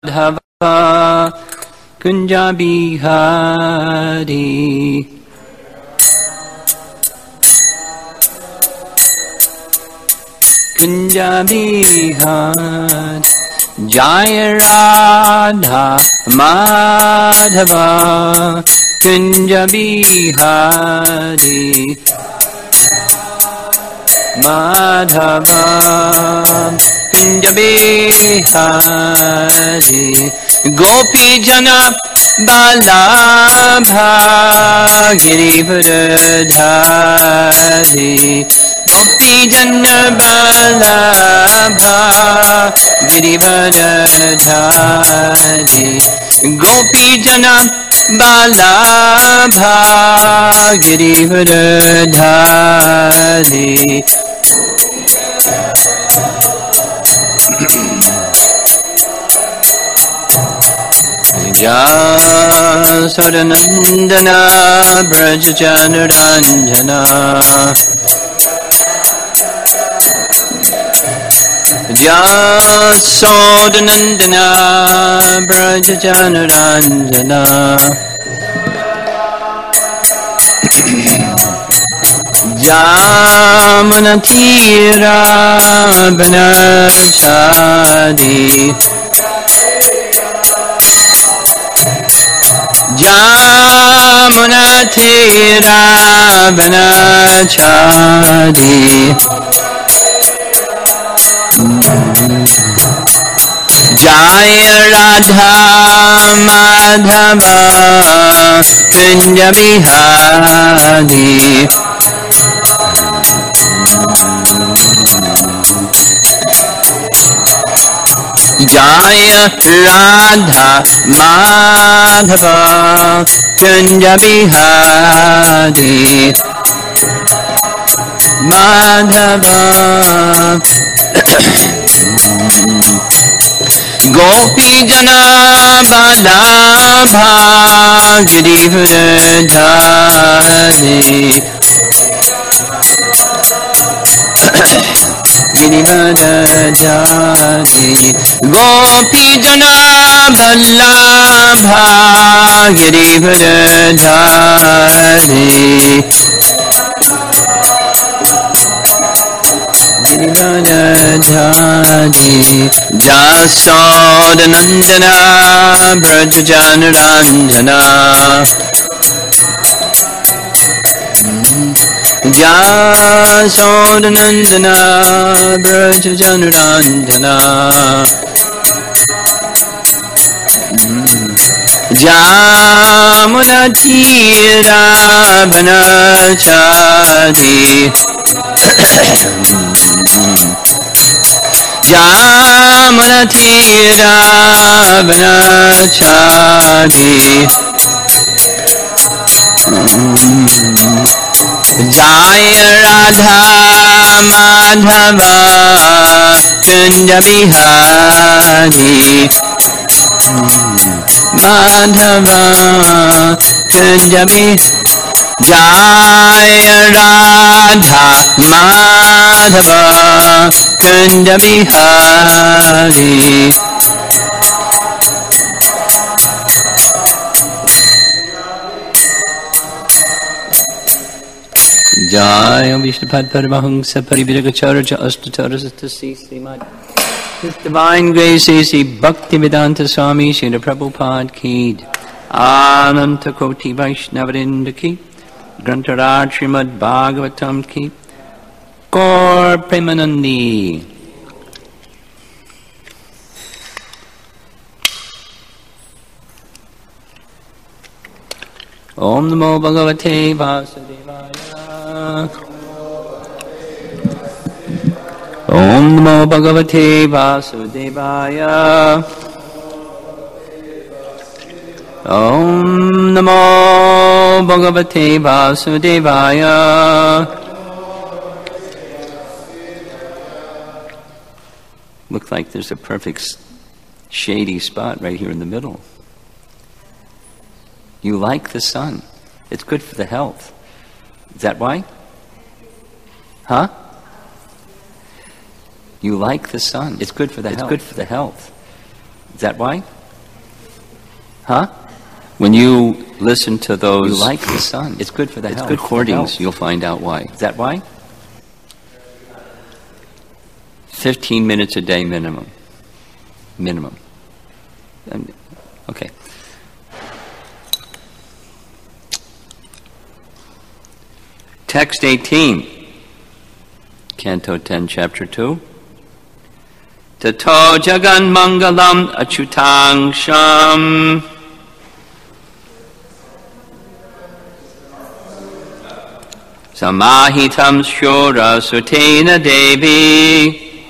Madhava Kunja Bihari Kunja Bihari Jaya Radha Madhava Kunja Bihari Madhava Kunja Bihari Gopi Jana Balabha Girivardhari Gopi Jana Balabha Girivardhari Gopi Jana Balabha Girivardhari Jasodanandana Brajajanuranjana Jasodanandana Brajajanuranjana Jamunatira Banachadi Jamunatira Banachadi Jaya Radha Madhava Kunja Bihari Jaya Radha Madhava Kunja Bihari Madhava Gopi Jana Balabha Girivardhari Girivardhari Gopi Jana Balabha Girivardhari Girivardhari Jasodanandana Brajajanuranjana Jasodanandana Brajajanuranjana Jamunatira Banachadi Jamunatira Banachadi Jaya Radha Madhava Kunja Bihari Madhava Kunja Bihari Jaya Radha Madhava Kunja Bihari Jaya Vishnupad Paramahamsa Pariviraga Astatarasatasi Srimad His Divine Grace A.C. Bhaktivedanta Swami Srila Prabhupada Ki Ananta Koti Vaishnavarinda Ki Grantaraj Srimad Bhagavatam Ki Gaur Premanandi Om Namo Bhagavate Vasudevaya Om Namo Bhagavate Vasudevaya Om Namo Bhagavate Vasudevaya Looks like there's a perfect shady spot right here in the middle. You like the sun. It's good for the health. Is that why? Huh? You like the sun. It's good for the health. It's good for the health. Is that why? Huh? When you listen to those You like the sun. It's good for the health. recordings, you'll find out why. Is that why? 15 minutes a day minimum. Minimum. Okay. Text 18, Canto 10, Chapter 2. Tato jagan mangalam achyutangsham samahitam shura sutena devi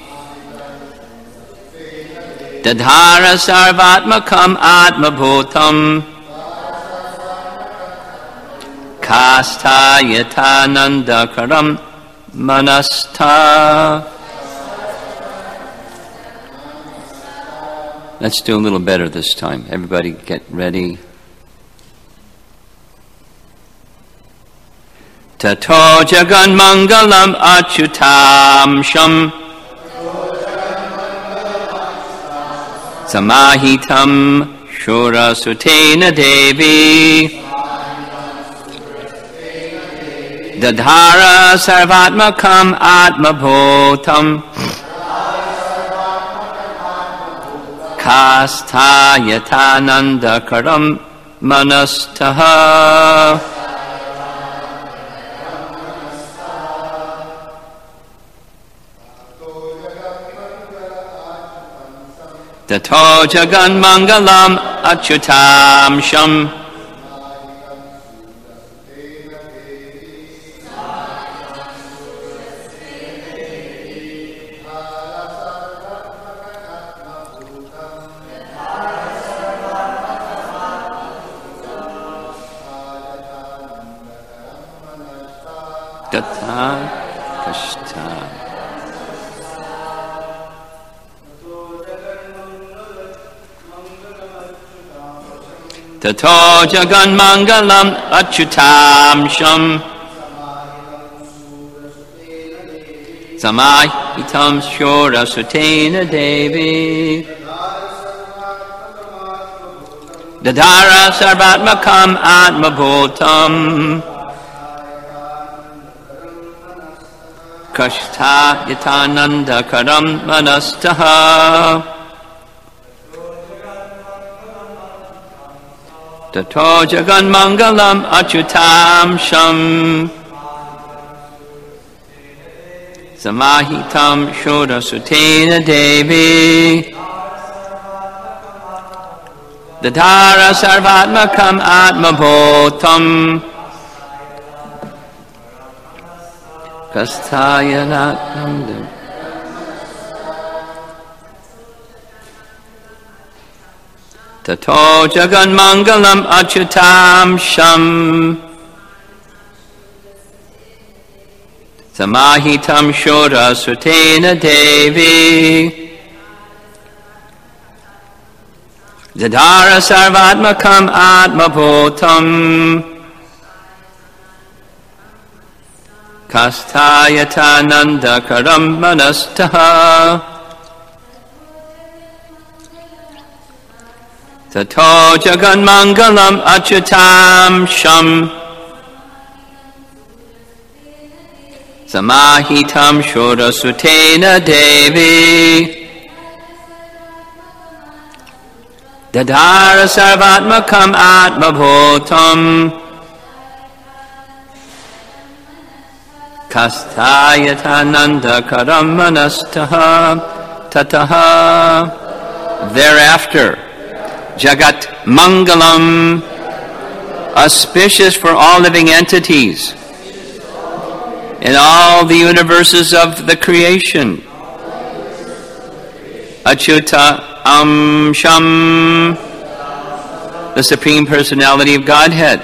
dadhara sarvatmakam atmabhutam Kasta yatanandakaram manastha. Let's do a little better this time. Everybody get ready. Tato jagan mangalam achyutam samahitam shura sutena devi Dadhara sarvatmakam atmabhutam Kasta yatanandakaram manastaha. Tato jagan mangalam achyutam sham Gata Kashta. Tato jagan mangalam achyutam sham samahitam shura sutena devi dadhara sarvatmakam atmabhutam Kashta yatananda karam manastaha. Tato jagan mangalam achyutam sham samahitam shura sutena devi dadhara sarvatmakam atmabhutam Kastayanatnanda. Tato jagan mangalam achyutam sham samahitam shura sutena devi dadhara sarvatmakam atmabhutam Kastayatananda karam manastaha. Tato jagan mangalam achyutam sham samahitam shura sutena devi dadhara sarvatmakam atmabhutam Kastayatananda karam manastaha tataha. Thereafter, Jagat Mangalam, auspicious for all living entities in all the universes of the creation. Achyuta Amsham, the Supreme Personality of Godhead,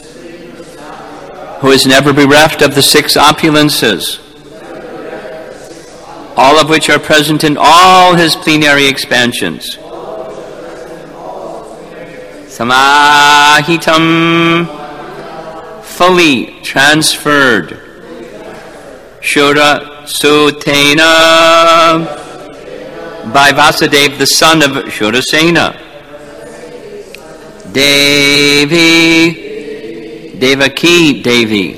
who is never bereft of the six opulences, all of which are present in all his plenary expansions. Samahitam, fully transferred. Shura Sutena, by Vasudeva, the son of Shurasena. Devi, Devaki Devi.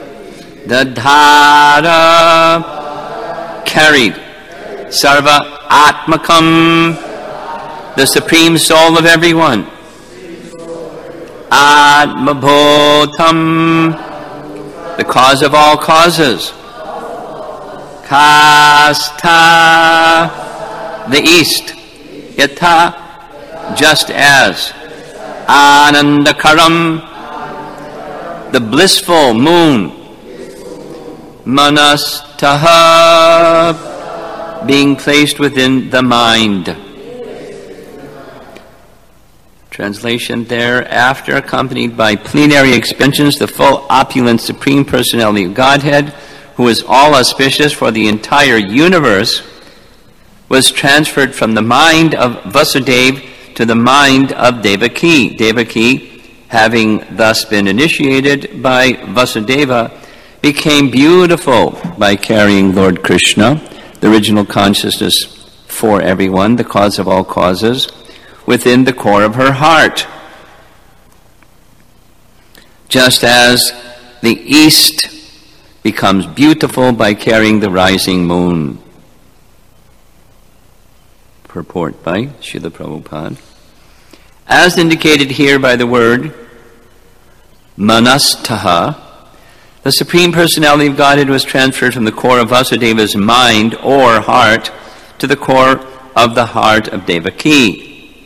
Dadhara, carried. Sarva Atmakam, the supreme soul of everyone. Atmabhotam, the cause of all causes. Kastha, the east. Yatha, just as. Anandakaram, the blissful moon. Manastaha, being placed within the mind. Translation thereafter, accompanied by plenary expansions, the full opulent Supreme Personality of Godhead, who is all auspicious for the entire universe, was transferred from the mind of Vasudeva to the mind of Devaki. Devaki, having thus been initiated by Vasudeva, became beautiful by carrying Lord Krishna, the original consciousness for everyone, the cause of all causes, within the core of her heart. Just as the east becomes beautiful by carrying the rising moon. Purport by Srila Prabhupada. As indicated here by the word Manastaha, the Supreme Personality of Godhead was transferred from the core of Vasudeva's mind or heart to the core of the heart of Devaki.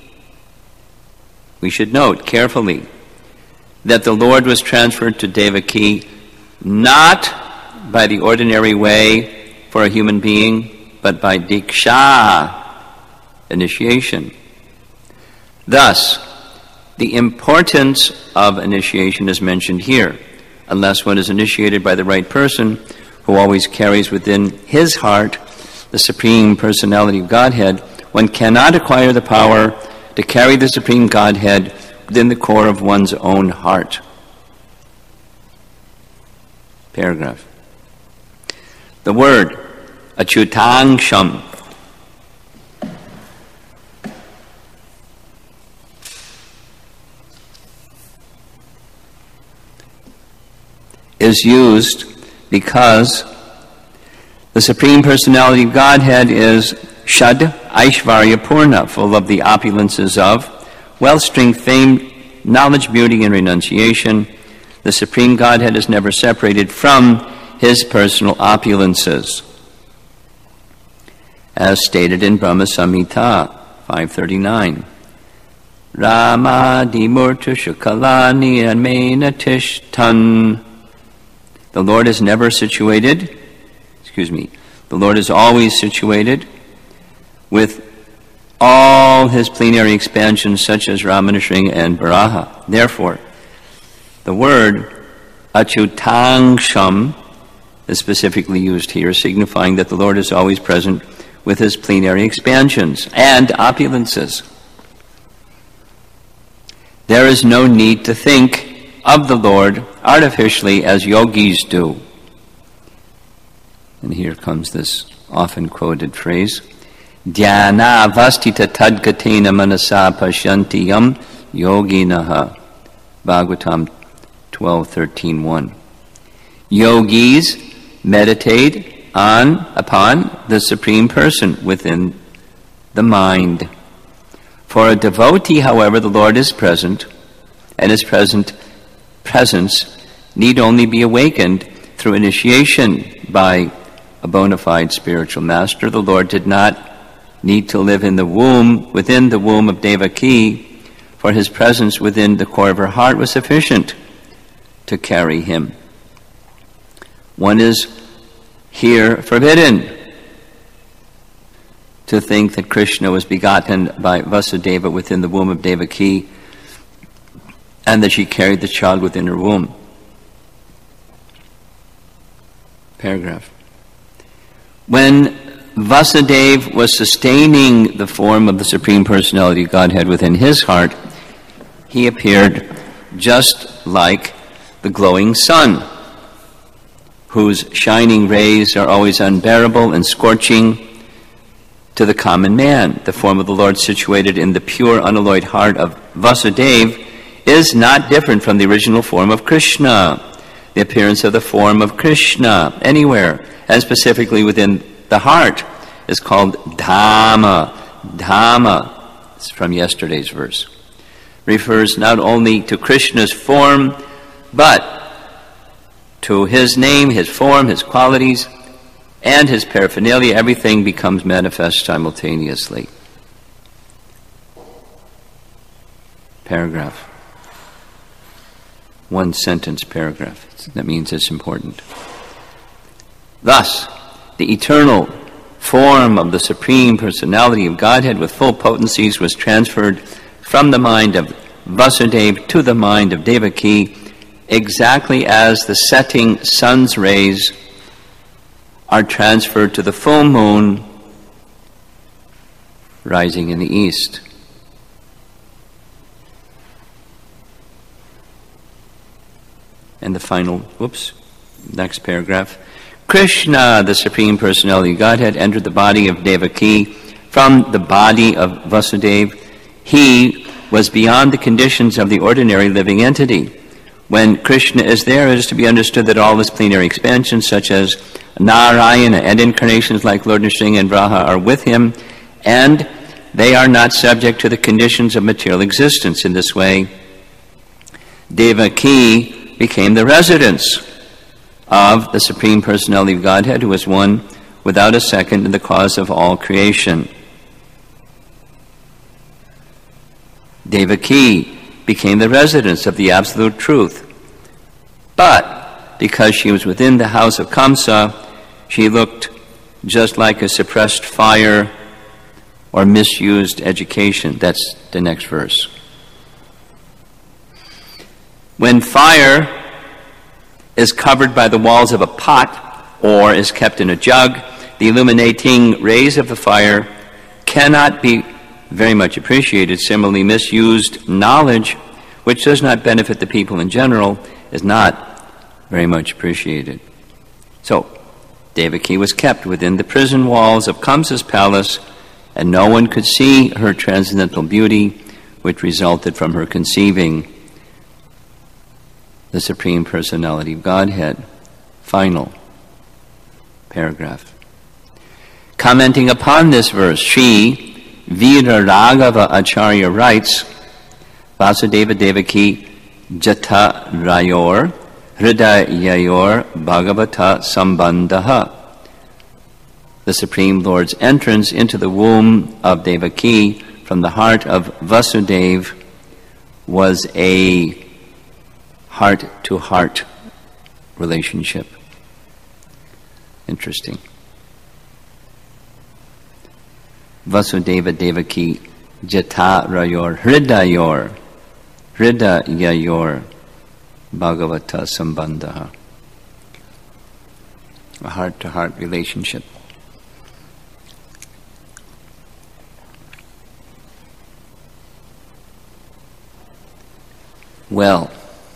We should note carefully that the Lord was transferred to Devaki not by the ordinary way for a human being, but by Diksha, initiation. Thus, the importance of initiation is mentioned here. Unless one is initiated by the right person, who always carries within his heart the Supreme Personality of Godhead, one cannot acquire the power to carry the Supreme Godhead within the core of one's own heart. Paragraph. The word Achyutangsham is used because the Supreme Personality of Godhead is Shad Aishvarya Purna, full of the opulences of wealth, strength, fame, knowledge, beauty, and renunciation. The Supreme Godhead is never separated from his personal opulences, as stated in Brahma Samhita 539. Rama Dimurta Shukalani Amena Tishtan. The Lord is never situated, the Lord is always situated with all his plenary expansions such as Ramanashringa and Varaha. Therefore, the word Achyutangsham is specifically used here, signifying that the Lord is always present with his plenary expansions and opulences. There is no need to think of the Lord artificially as yogis do. And here comes this often quoted phrase, Dhyana avastita tadgatena manasa pashyanti yam yoginaha. Bhagavatam 12:13-1. Yogis meditate upon the Supreme Person within the mind. For a devotee, however, the Lord is present, and his presence need only be awakened through initiation by a bona fide spiritual master. The Lord did not need to live within the womb of Devaki, for his presence within the core of her heart was sufficient to carry him. One is here forbidden to think that Krishna was begotten by Vasudeva within the womb of Devaki, and that she carried the child within her womb. Paragraph. When Vasudeva was sustaining the form of the Supreme Personality of Godhead within his heart, he appeared just like the glowing sun, whose shining rays are always unbearable and scorching, to the common man. The form of the Lord situated in the pure, unalloyed heart of Vasudeva is not different from the original form of Krishna. The appearance of the form of Krishna anywhere, and specifically within the heart, is called Dhamma. Dhamma, it's from yesterday's verse, refers not only to Krishna's form, but to his name, his form, his qualities, and his paraphernalia. Everything becomes manifest simultaneously. Paragraph. One sentence paragraph. That means it's important. Thus, the eternal form of the Supreme Personality of Godhead with full potencies was transferred from the mind of Vasudeva to the mind of Devaki, exactly as the setting sun's rays are transferred to the full moon rising in the east. And the final, next paragraph. Krishna, the Supreme Personality of Godhead, entered the body of Devaki from the body of Vasudeva. He was beyond the conditions of the ordinary living entity. When Krishna is there, it is to be understood that all his plenary expansions, such as Narayana and incarnations like Lord Nrsimha and Varaha, are with him, and they are not subject to the conditions of material existence. In this way, Devaki became the residence of the Supreme Personality of Godhead, who is one without a second and the cause of all creation. Devaki became the residence of the Absolute Truth. But because she was within the house of Kamsa, she looked just like a suppressed fire or misused education. That's the next verse. When fire is covered by the walls of a pot or is kept in a jug, the illuminating rays of the fire cannot be very much appreciated. Similarly, misused knowledge, which does not benefit the people in general, is not very much appreciated. So, Devaki was kept within the prison walls of Kamsa's palace, and no one could see her transcendental beauty, which resulted from her conceiving the Supreme Personality of Godhead. Final paragraph. Commenting upon this verse, Sri Veera Raghava Acharya writes, Vasudeva Devaki Jata Rayor Hridayayor Bhagavata Sambandhaha. The Supreme Lord's entrance into the womb of Devaki from the heart of Vasudeva was a heart-to-heart relationship. Interesting. Vasudeva Devaki Jata Rayor Hridayayor Bhagavata Sambandhaha. A heart-to-heart relationship. Well,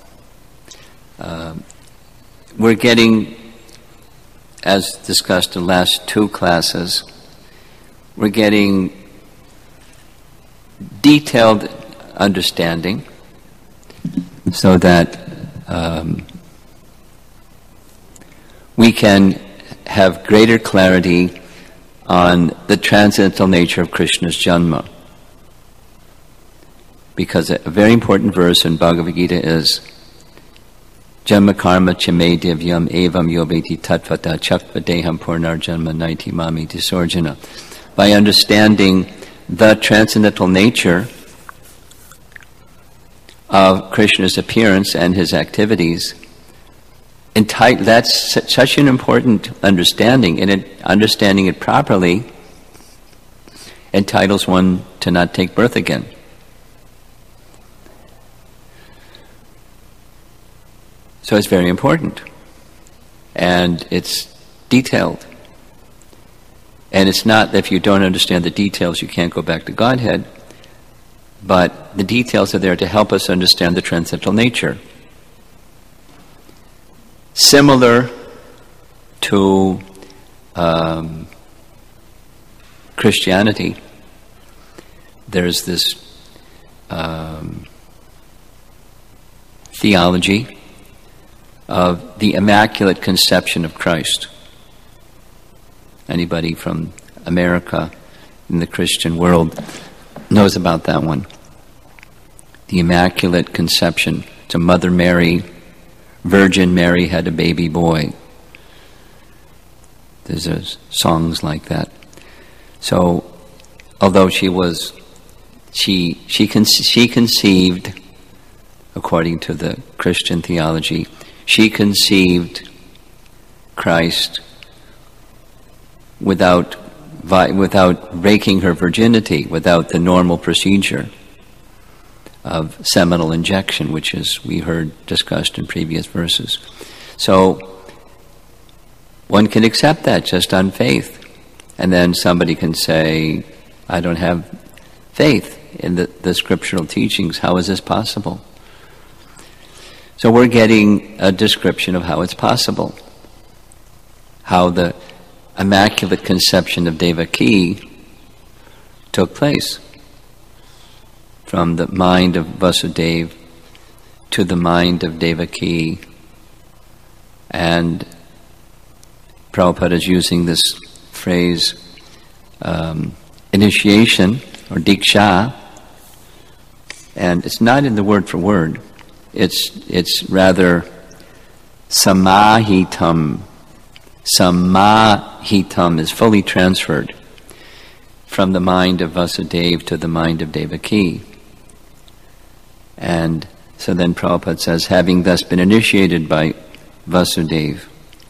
we're getting, as discussed in the last two classes, we're getting detailed understanding so that we can have greater clarity on the transcendental nature of Krishna's Janma. Because a very important verse in Bhagavad Gita is Janma karma chame divyam evam yobeti tatvata chakva deham purnar janma naiti mami disorjana. By understanding the transcendental nature of Krishna's appearance and his activities, that's such an important understanding, and understanding it properly entitles one to not take birth again. So it's very important, and it's detailed. And it's not that if you don't understand the details, you can't go back to Godhead, but the details are there to help us understand the transcendental nature. Similar to Christianity, there's this theology of the Immaculate Conception of Christ. Anybody from America in the Christian world knows about that one. The Immaculate Conception. So Mother Mary, Virgin Mary had a baby boy. There's songs like that. So, although she conceived, according to the Christian theology, she conceived Christ without breaking her virginity, without the normal procedure of seminal injection, which is, we heard discussed in previous verses. So, one can accept that just on faith. And then somebody can say, I don't have faith in the scriptural teachings. How is this possible? So we're getting a description of how it's possible. How the Immaculate Conception of Devaki took place. From the mind of Vasudeva to the mind of Devaki. And Prabhupada is using this phrase, initiation, or diksha, and it's not in the word for word. It's rather samahitam. Samahitam is fully transferred from the mind of Vasudeva to the mind of Devaki. And so then Prabhupada says, having thus been initiated by Vasudeva,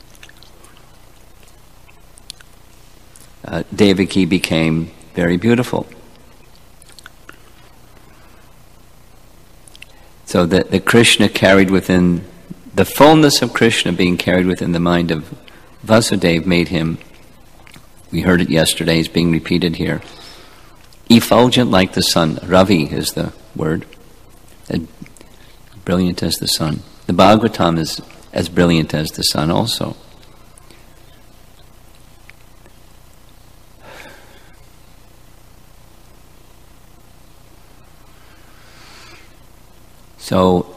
Devaki became very beautiful. So that the Krishna carried within, the fullness of Krishna being carried within the mind of Vasudeva made him, we heard it yesterday, it's being repeated here, effulgent like the sun. Ravi is the word. Brilliant as the sun. The Bhagavatam is as brilliant as the sun also. So,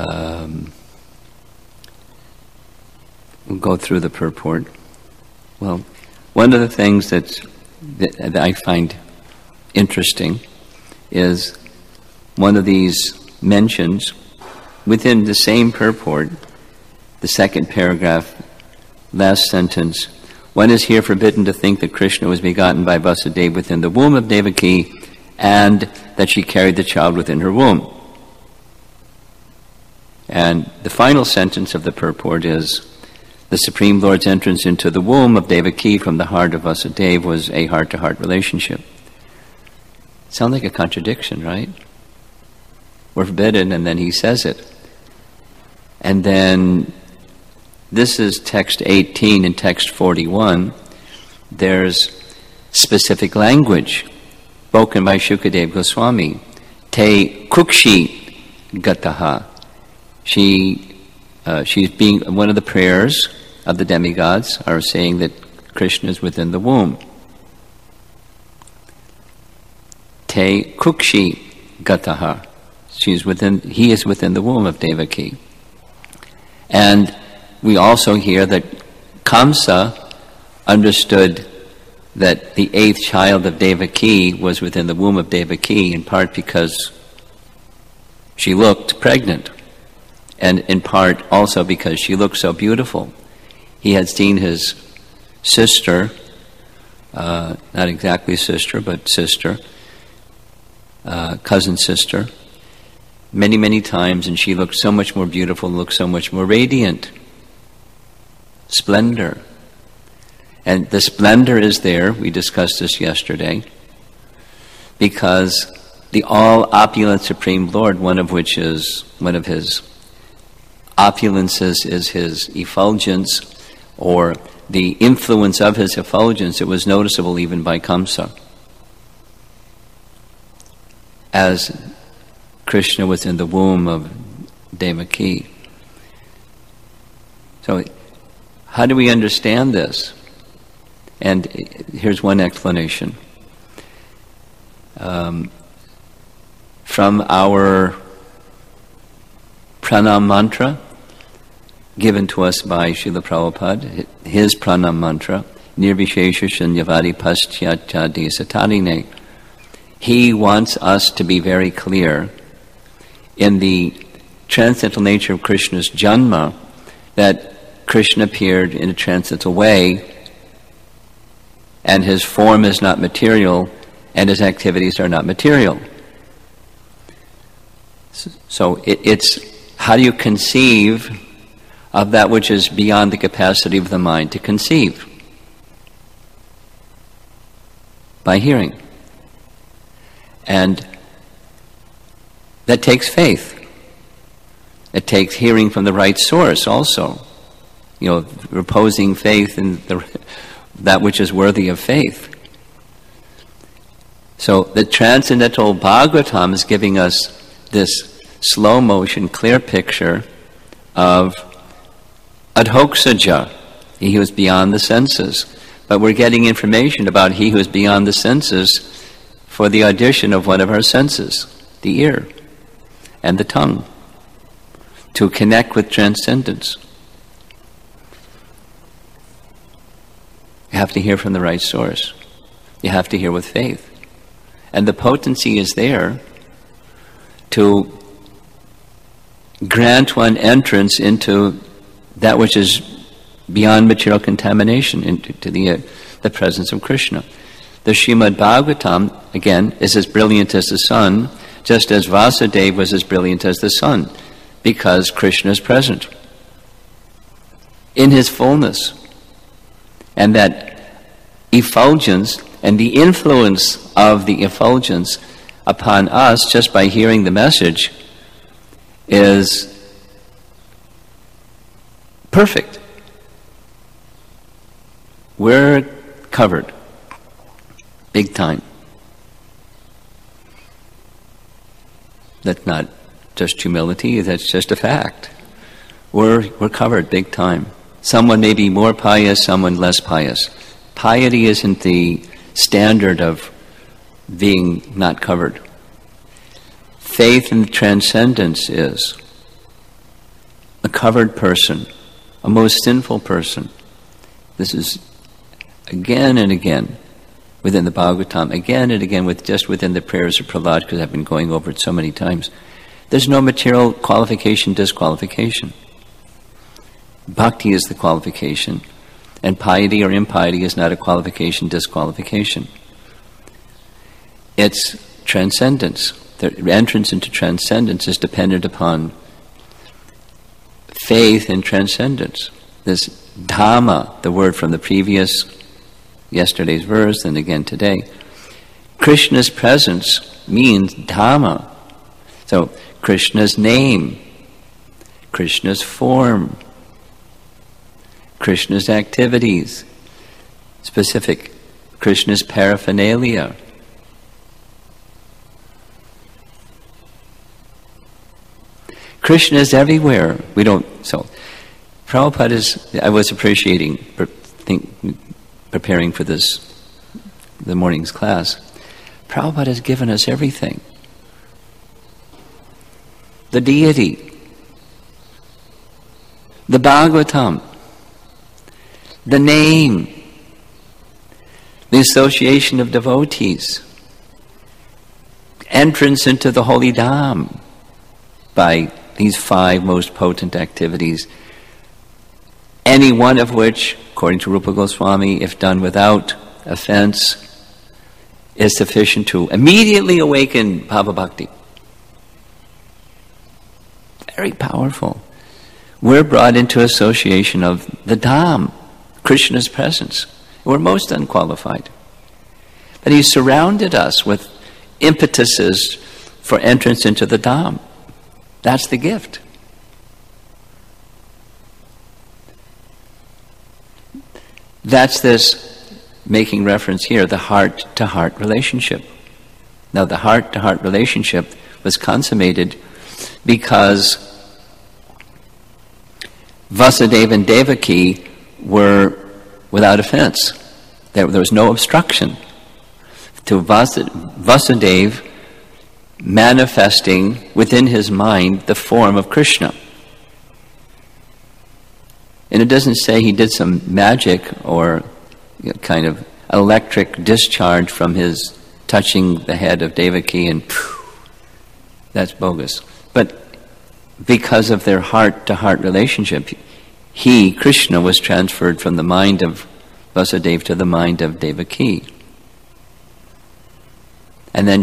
we'll go through the purport. Well, one of the things that I find interesting is one of these mentions within the same purport, the second paragraph, last sentence, one is here forbidden to think that Krishna was begotten by Vasudeva within the womb of Devaki and that she carried the child within her womb. And the final sentence of the purport is, the Supreme Lord's entrance into the womb of Devaki from the heart of Vasudeva was a heart-to-heart relationship. Sounds like a contradiction, right? We're forbidden, and then he says it. And then, this is text 18 and text 41. There's specific language spoken by Shukadeva Goswami. Te kukshi gataha. She's being, one of the prayers of the demigods are saying that Krishna is within the womb. Te kukshi gataha. He is within the womb of Devaki. And we also hear that Kamsa understood that the 8th child of Devaki was within the womb of Devaki, in part because she looked pregnant, and in part also because she looked so beautiful. He had seen his sister, not exactly sister, but sister, cousin sister, many, many times, and she looked so much more beautiful, looked so much more radiant. Splendor. And the splendor is there, we discussed this yesterday, because the all-opulent Supreme Lord, one of his opulences is his effulgence, or the influence of his effulgence. It was noticeable even by Kamsa. As Krishna was in the womb of Devaki. So, how do we understand this? And here's one explanation. from our pranam mantra given to us by Srila Prabhupada, his pranam mantra, Nirvishesha Shunyavadi Paschatya Desatarine. He wants us to be very clear in the transcendental nature of Krishna's janma, that Krishna appeared in a transcendental way, and his form is not material, and his activities are not material. So it's how do you conceive of that which is beyond the capacity of the mind to conceive? By hearing. And that takes faith. It takes hearing from the right source also. Reposing faith in that which is worthy of faith. So the transcendental Bhagavatam is giving us this slow motion, clear picture of Adhoksaja, he who is beyond the senses. But we're getting information about he who is beyond the senses for the audition of one of our senses, the ear and the tongue, to connect with transcendence. You have to hear from the right source. You have to hear with faith. And the potency is there to grant one entrance into that which is beyond material contamination, into the presence of Krishna. The Srimad Bhagavatam, again, is as brilliant as the sun, just as Vasudeva was as brilliant as the sun, because Krishna is present in his fullness. And that effulgence and the influence of the effulgence upon us just by hearing the message is perfect. We're covered. Big time. That's not just humility, that's just a fact. We're covered big time. Someone may be more pious, someone less pious. Piety isn't the standard of being not covered. Faith in transcendence is. A covered person, a most sinful person. This is again and again within the Bhagavatam, again and again within the prayers of Prahlad, because I've been going over it so many times. There's no material qualification, disqualification. Bhakti is the qualification, and piety or impiety is not a qualification, disqualification. It's transcendence. The entrance into transcendence is dependent upon faith in transcendence. This Dhamma, the word from the previous, yesterday's verse, and again today, Krishna's presence means Dhamma. So Krishna's name, Krishna's form, Krishna's activities, specific, Krishna's paraphernalia. Krishna is everywhere. So Prabhupada I was appreciating, preparing for the morning's class. Prabhupada has given us everything. The deity, the Bhagavatam, the name, the association of devotees, entrance into the holy Dham by these 5 most potent activities, any one of which, according to Rupa Goswami, if done without offense, is sufficient to immediately awaken Bhava Bhakti. Very powerful. We're brought into association of the Dham, Krishna's presence. We're most unqualified. But He's surrounded us with impetuses for entrance into the Dham. That's the gift. That's this, making reference here, the heart-to-heart relationship. Now, the heart-to-heart relationship was consummated because Vasudeva and Devaki were without offense. There was no obstruction. to Vasudeva manifesting within his mind the form of Krishna. And it doesn't say he did some magic or kind of electric discharge from his touching the head of Devaki and that's bogus. But because of their heart-to-heart relationship, he, Krishna, was transferred from the mind of Vasudeva to the mind of Devaki. And then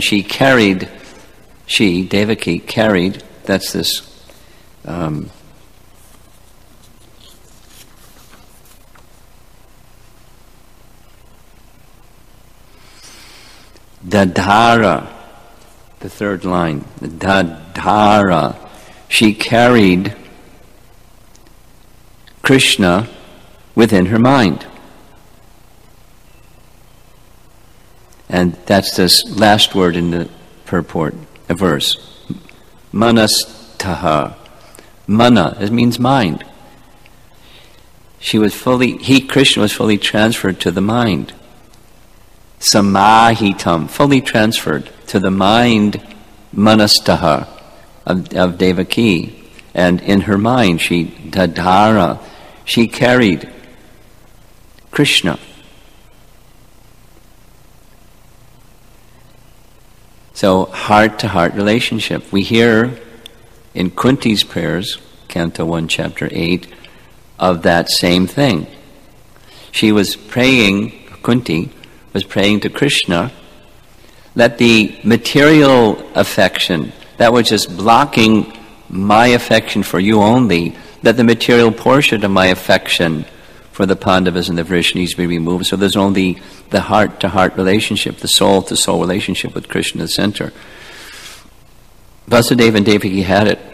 Devaki carried, that's this Dadhara, the third line, the Dadhara, she carried Krishna within her mind. And that's this last word in the purport, a verse. Manastaha. Mana, it means mind. Krishna was fully transferred to the mind. Samahitam, fully transferred to the mind, Manastaha, of Devaki. And in her mind, Dadhara, she carried Krishna. So, heart-to-heart relationship. We hear in Kunti's prayers, Canto 1, Chapter 8, of that same thing. She was praying, Kunti was praying to Krishna, let the material affection, that was just blocking my affection for you only, let the material portion of my affection for the Pandavas and the Vrishnis be removed. So there's only the heart-to-heart relationship, the soul-to-soul relationship with Krishna at the center. Vasudeva and Devaki had it.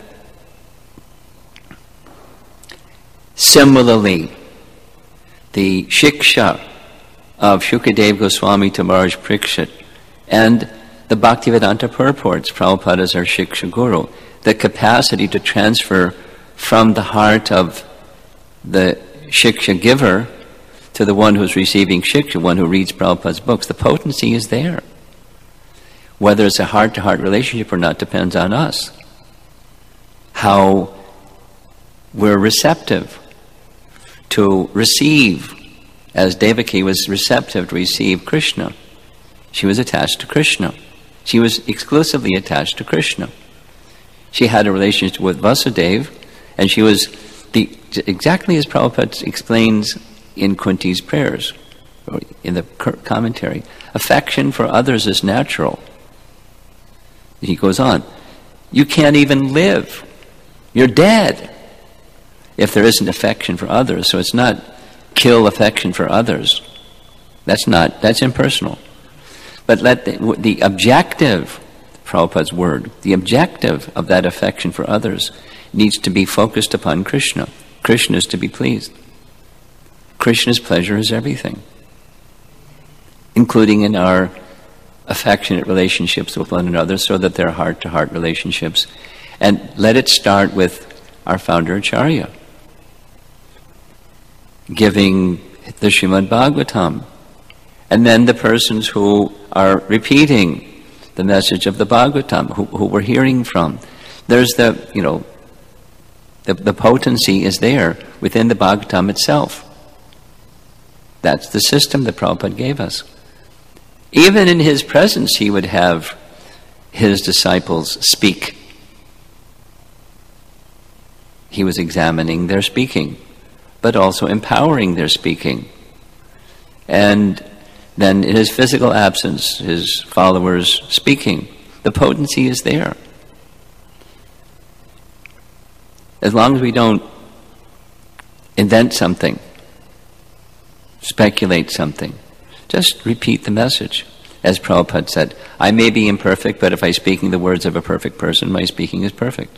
Similarly, the shiksha of Shukadeva Goswami to Maharaj Parikshit and the Bhaktivedanta purports, Prabhupada is our shiksha guru, the capacity to transfer from the heart of the shiksha giver to the one who's receiving shiksha, one who reads Prabhupada's books. The potency is there. Whether it's a heart-to-heart relationship or not depends on us. How we're receptive to receive, as Devaki was receptive to receive Krishna. She was attached to Krishna. She was exclusively attached to Krishna. She had a relationship with Vasudeva, and she was exactly as Prabhupada explains in Kunti's prayers, or in the commentary, affection for others is natural. He goes on, you can't even live. You're dead if there isn't affection for others. So it's not kill affection for others. That's impersonal. But let the objective, Prabhupada's word, the objective of that affection for others needs to be focused upon Krishna. Krishna is to be pleased. Krishna's pleasure is everything, including in our affectionate relationships with one another, so that they're heart-to-heart relationships. And let it start with our founder Acharya, giving the Srimad Bhagavatam, and then the persons who are repeating the message of the Bhagavatam, who we're hearing from. There's the potency is there within the Bhagavatam itself. That's the system that Prabhupada gave us. Even in his presence, he would have his disciples speak. He was examining their speaking, but also empowering their speaking. And then in his physical absence, his followers speaking. The potency is there. As long as we don't invent something, speculate something, just repeat the message. As Prabhupada said, I may be imperfect, but if I'm speaking the words of a perfect person, my speaking is perfect.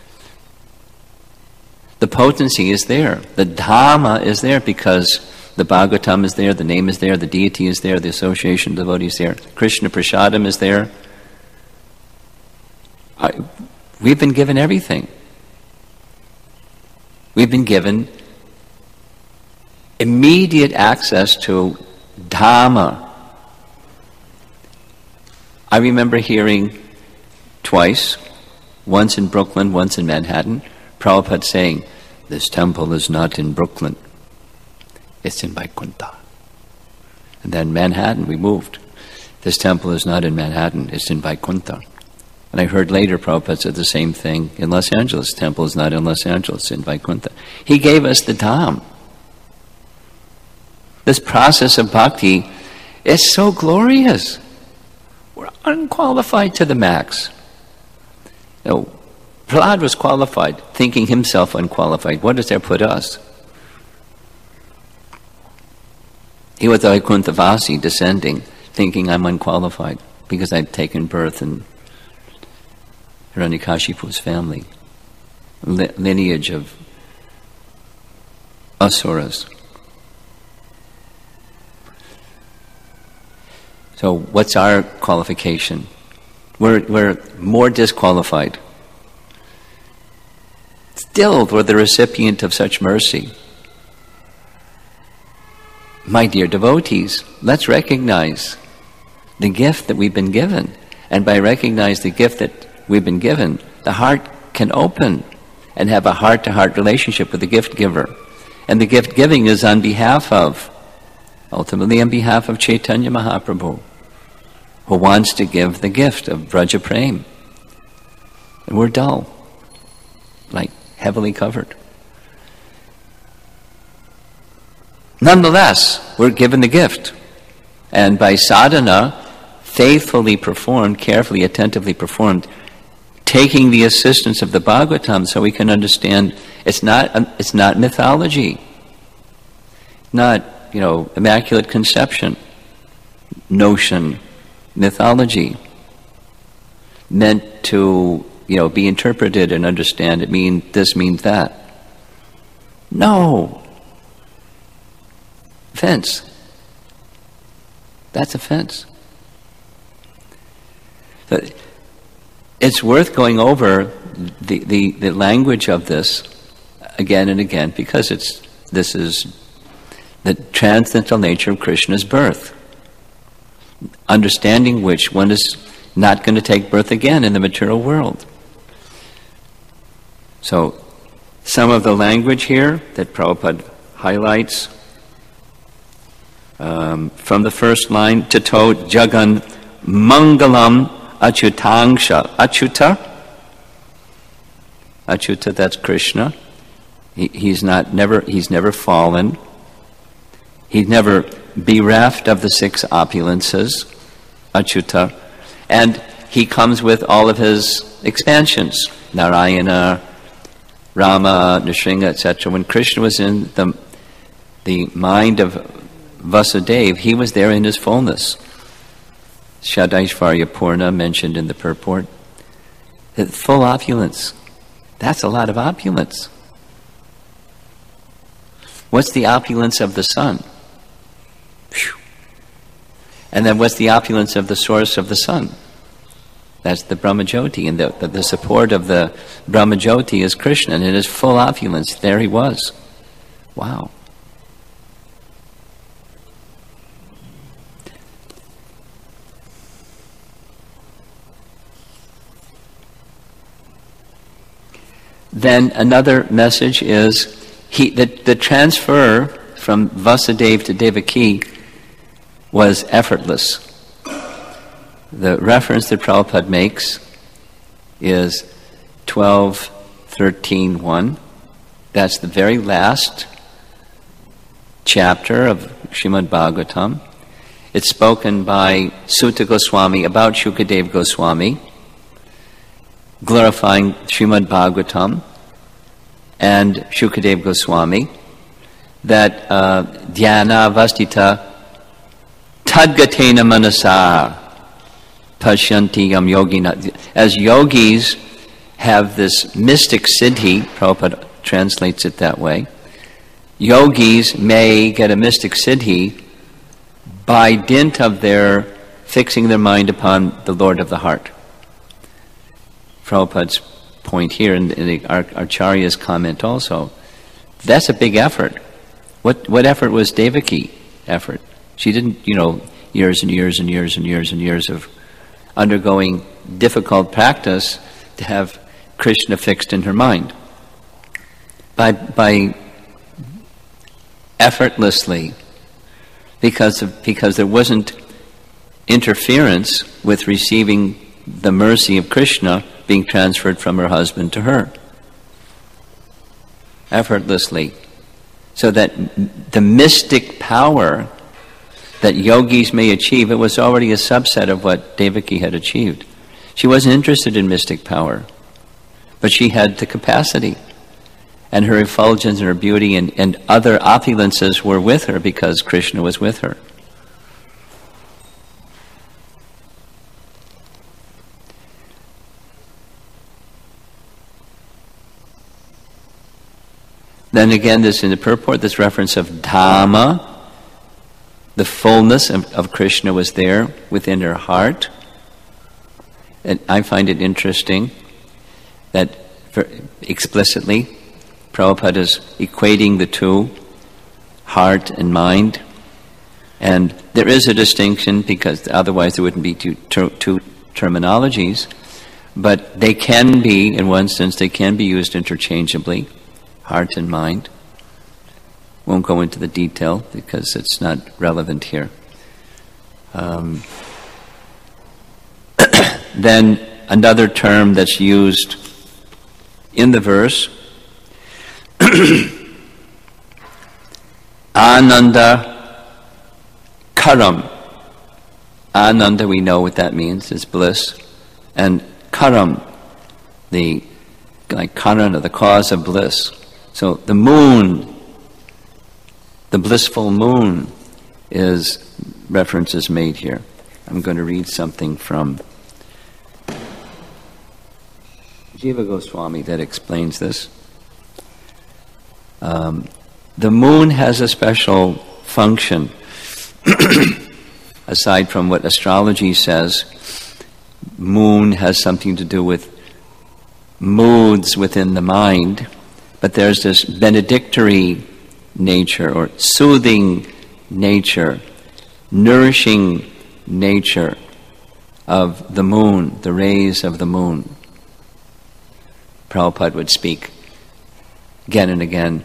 The potency is there. The Dhamma is there because the Bhagavatam is there, the name is there, the deity is there, the association of devotees is there, Krishna Prasadam is there. We've been given everything. We've been given immediate access to Dhamma. I remember hearing twice, once in Brooklyn, once in Manhattan, Prabhupada saying, "This temple is not in Brooklyn, it's in Vaikuntha." And then Manhattan, we moved. "This temple is not in Manhattan, it's in Vaikuntha." And I heard later Prabhupada said the same thing in Los Angeles. Temple is not in Los Angeles, it's in Vaikuntha. He gave us the Dham. This process of bhakti is so glorious. We're unqualified to the max. No, Prahlad was qualified, thinking himself unqualified. What does that put us? He was a Vaikunthavasi descending, thinking I'm unqualified because I'd taken birth in Hiranyakashipu's family, lineage of asuras. So what's our qualification? We're more disqualified. Still, we're the recipient of such mercy. My dear devotees, let's recognize the gift that we've been given. And by recognizing the gift that we've been given, the heart can open and have a heart-to-heart relationship with the gift giver. And the gift giving is on behalf of, ultimately on behalf of Chaitanya Mahaprabhu, who wants to give the gift of Vraja Prem. And we're dull, like heavily covered. Nonetheless, we're given the gift. And by sadhana, faithfully performed, carefully, attentively performed, taking the assistance of the Bhagavatam so we can understand it's not mythology, not, immaculate conception, notion, mythology, meant to, be interpreted and understand this means that. No. Offense. That's offense. So it's worth going over the language of this again and again because this is the transcendental nature of Krishna's birth, understanding which one is not going to take birth again in the material world. So some of the language here that Prabhupada highlights from the first line, Tato Jagan Mangalam Achyutangsha. Achyuta, that's Krishna. He's never fallen. He's never bereft of the six opulences, Achyuta. And he comes with all of his expansions, Narayana, Rama, Nrsimha, etc. When Krishna was in the mind of Vasudeva, he was there in his fullness. Shadaishvarya Purna mentioned in the purport. The full opulence. That's a lot of opulence. What's the opulence of the sun? Whew. And then what's the opulence of the source of the sun? That's the Brahmajyoti. And the support of the Brahmajyoti is Krishna. And in his full opulence, there he was. Wow. Then another message is the transfer from Vasudeva to Devaki was effortless. The reference that Prabhupada makes is 12:13:1. That's the very last chapter of Srimad Bhagavatam. It's spoken by Sutta Goswami about Shukadeva Goswami, glorifying Srimad Bhagavatam and Shukadeva Goswami, that dhyana vastita tadgatena manasa pashyanti yam yogina. As yogis have this mystic siddhi, Prabhupada translates it that way, yogis may get a mystic siddhi by dint of their fixing their mind upon the Lord of the heart. Prabhupada's point here, and Acharya's comment also, that's a big effort. What effort was Devaki effort? She didn't, years and years and years and years and years of undergoing difficult practice to have Krishna fixed in her mind. By effortlessly, because there wasn't interference with receiving the mercy of Krishna being transferred from her husband to her. Effortlessly. So that the mystic power that yogis may achieve, it was already a subset of what Devaki had achieved. She wasn't interested in mystic power, but she had the capacity. And her effulgence and her beauty and other opulences were with her because Krishna was with her. Then again, this in the purport, this reference of Dhamma, the fullness of Krishna was there within her heart. And I find it interesting that explicitly Prabhupada is equating the two, heart and mind. And there is a distinction because otherwise there wouldn't be two terminologies. But they can be, in one sense, they can be used interchangeably, heart and mind. Won't go into the detail because it's not relevant here. Then another term that's used in the verse, Ananda Karam. Ananda, we know what that means, is bliss. And Karam, like Karana, the cause of bliss. So the moon, the blissful moon, reference is made here. I'm going to read something from Jiva Goswami that explains this. The moon has a special function. Aside from what astrology says, moon has something to do with moods within the mind, but there's this benedictory nature or soothing nature, nourishing nature of the moon, the rays of the moon. Prabhupada would speak again and again.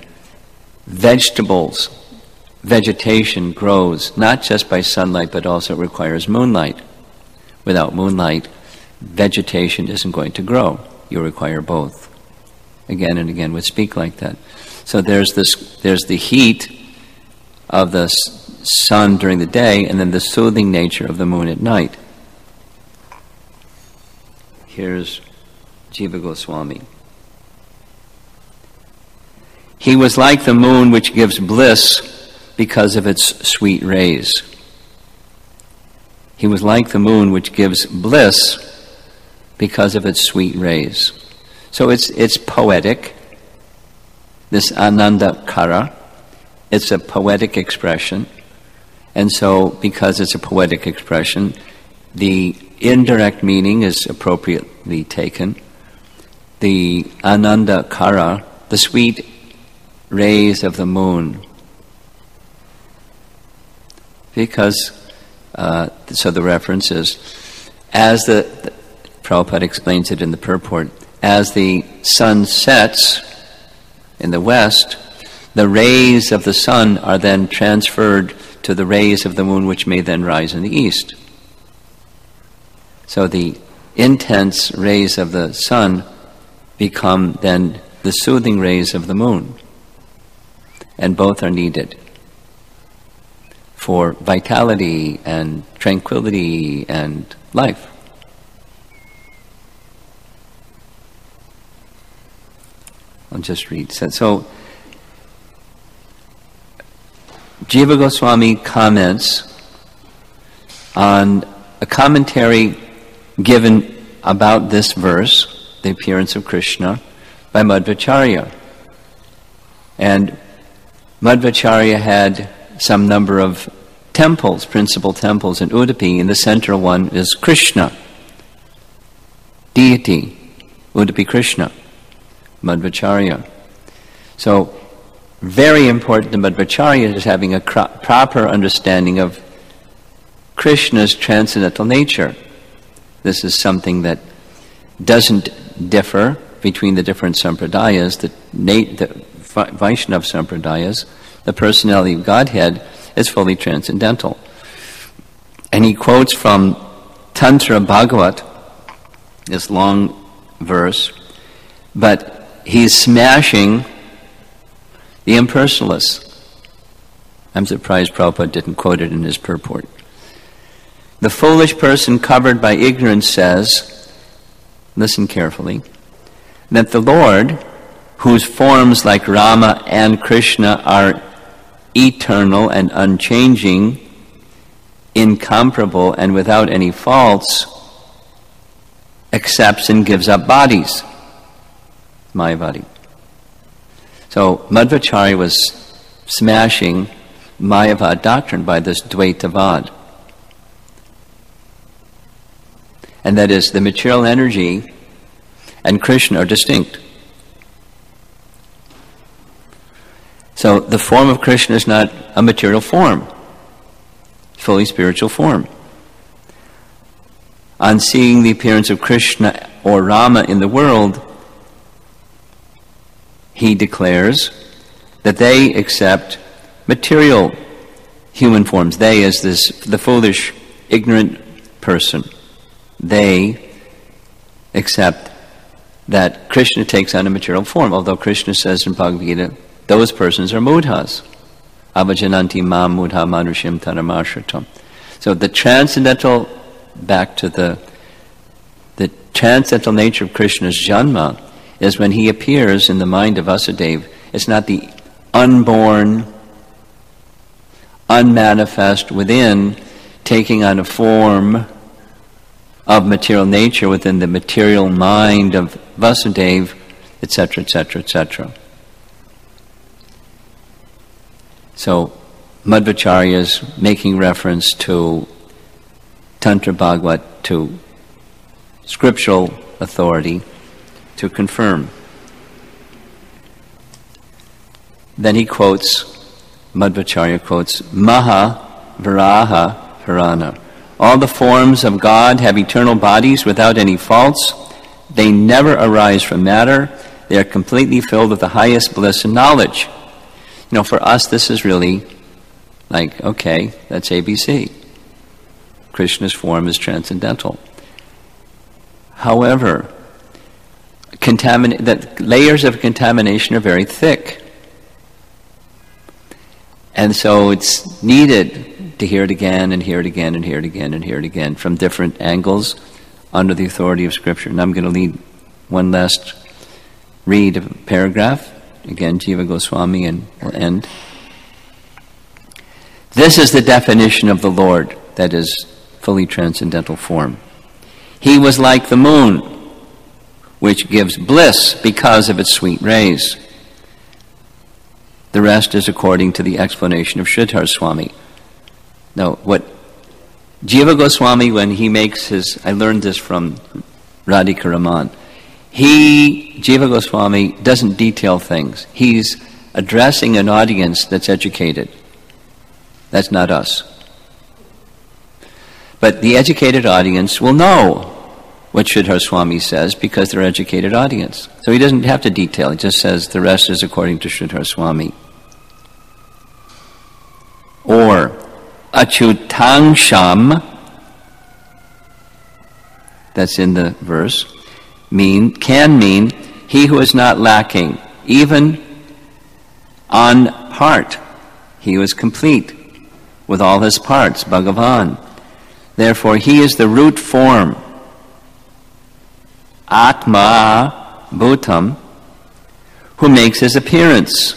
Vegetation grows not just by sunlight, but also requires moonlight. Without moonlight, vegetation isn't going to grow. You require both. Again and again would speak like that. So there's the heat of the sun during the day, and then the soothing nature of the moon at night. Here's Jiva Goswami. He was like the moon which gives bliss because of its sweet rays. He was like the moon which gives bliss because of its sweet rays. So it's poetic. This Ananda Kara, it's a poetic expression. And so because it's a poetic expression, the indirect meaning is appropriately taken. The Ananda Kara, the sweet rays of the moon. Because, so the reference is, as the Prabhupada explains it in the purport, as the sun sets in the west, the rays of the sun are then transferred to the rays of the moon, which may then rise in the east. So the intense rays of the sun become then the soothing rays of the moon. And both are needed for vitality and tranquility and life. I'll just read. So Jiva Goswami comments on a commentary given about this verse, the appearance of Krishna, by Madhvacharya. And Madhvacharya had some number of temples, principal temples in Udupi, and the central one is Krishna, deity, Udupi Krishna, Madhvacharya. So, very important to Madhvacharya is having a proper understanding of Krishna's transcendental nature. This is something that doesn't differ between the different sampradayas, the Vaishnava sampradayas. The personality of Godhead is fully transcendental. And he quotes from Tantra Bhagavat, this long verse, but he's smashing the impersonalists. I'm surprised Prabhupada didn't quote it in his purport. The foolish person covered by ignorance says, listen carefully, that the Lord, whose forms like Rama and Krishna are eternal and unchanging, incomparable and without any faults, accepts and gives up bodies. Mayavadi. So Madhvacharya was smashing Mayavad doctrine by this Dvaitavad. And that is, the material energy and Krishna are distinct. So the form of Krishna is not a material form, fully spiritual form. On seeing the appearance of Krishna or Rama in the world, he declares that they accept material human forms. They is the foolish, ignorant person. They accept that Krishna takes on a material form, although Krishna says in Bhagavad Gita, those persons are mudhas. Avajananti mam mudha manushim tanamashatam. So the transcendental, back to the transcendental nature of Krishna's janma is when he appears in the mind of Vasudeva. It's not the unborn, unmanifest within, taking on a form of material nature within the material mind of Vasudeva, etc., etc., etc. So Madhvacharya is making reference to Tantra Bhagavat, to scriptural authority, to confirm. Then he quotes, Madhvacharya quotes, Maha Varaha Purana. All the forms of God have eternal bodies without any faults. They never arise from matter. They are completely filled with the highest bliss and knowledge. You know, for us this is really like, okay, that's ABC. Krishna's form is transcendental. However, the layers of contamination are very thick. And so it's needed to hear it again and hear it again and hear it again and hear it again from different angles under the authority of Scripture. And I'm going to lead one last read of a paragraph. Again, Jiva Goswami, and we'll end. This is the definition of the Lord, that is, fully transcendental form. He was like the moon, which gives bliss because of its sweet rays. The rest is according to the explanation of Sridhar Swami. Now, what Jiva Goswami, when he makes his, I learned this from Radhika Raman, Jiva Goswami doesn't detail things. He's addressing an audience that's educated. That's not us. But the educated audience will know what Sridhar Swami says because they're an educated audience. So he doesn't have to detail. He just says the rest is according to Sridhar Swami. Or Achutangsham, that's in the verse, can mean he who is not lacking, even on part. He was complete with all his parts, Bhagavan. Therefore, he is the root form, Atma Bhutam, who makes his appearance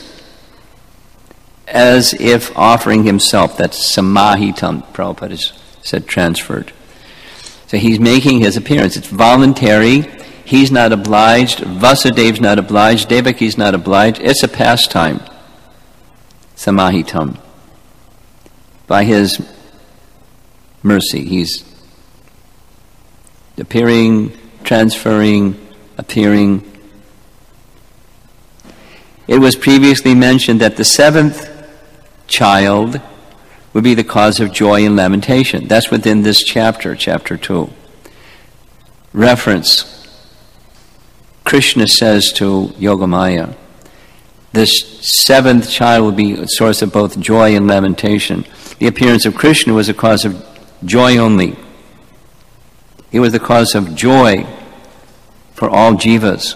as if offering himself. That's Samahitam, Prabhupada has said, transferred. So he's making his appearance. It's voluntary. He's not obliged. Vasudeva's not obliged. Devaki's not obliged. It's a pastime. Samahitam. By his mercy, he's appearing, transferring, appearing. It was previously mentioned that the seventh child would be the cause of joy and lamentation. That's within this chapter, chapter 2. reference, Krishna says to Yogamaya, this seventh child will be a source of both joy and lamentation. The appearance of Krishna was a cause of joy only. He was the cause of joy for all jivas.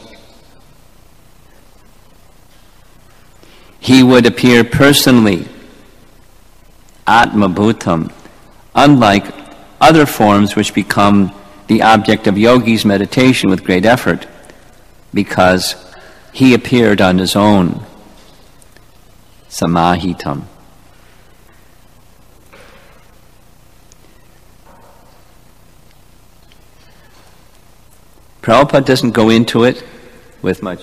He would appear personally, Atma Bhutam, unlike other forms which become the object of yogi's meditation with great effort, because he appeared on his own, Samahitam. Prabhupada doesn't go into it with much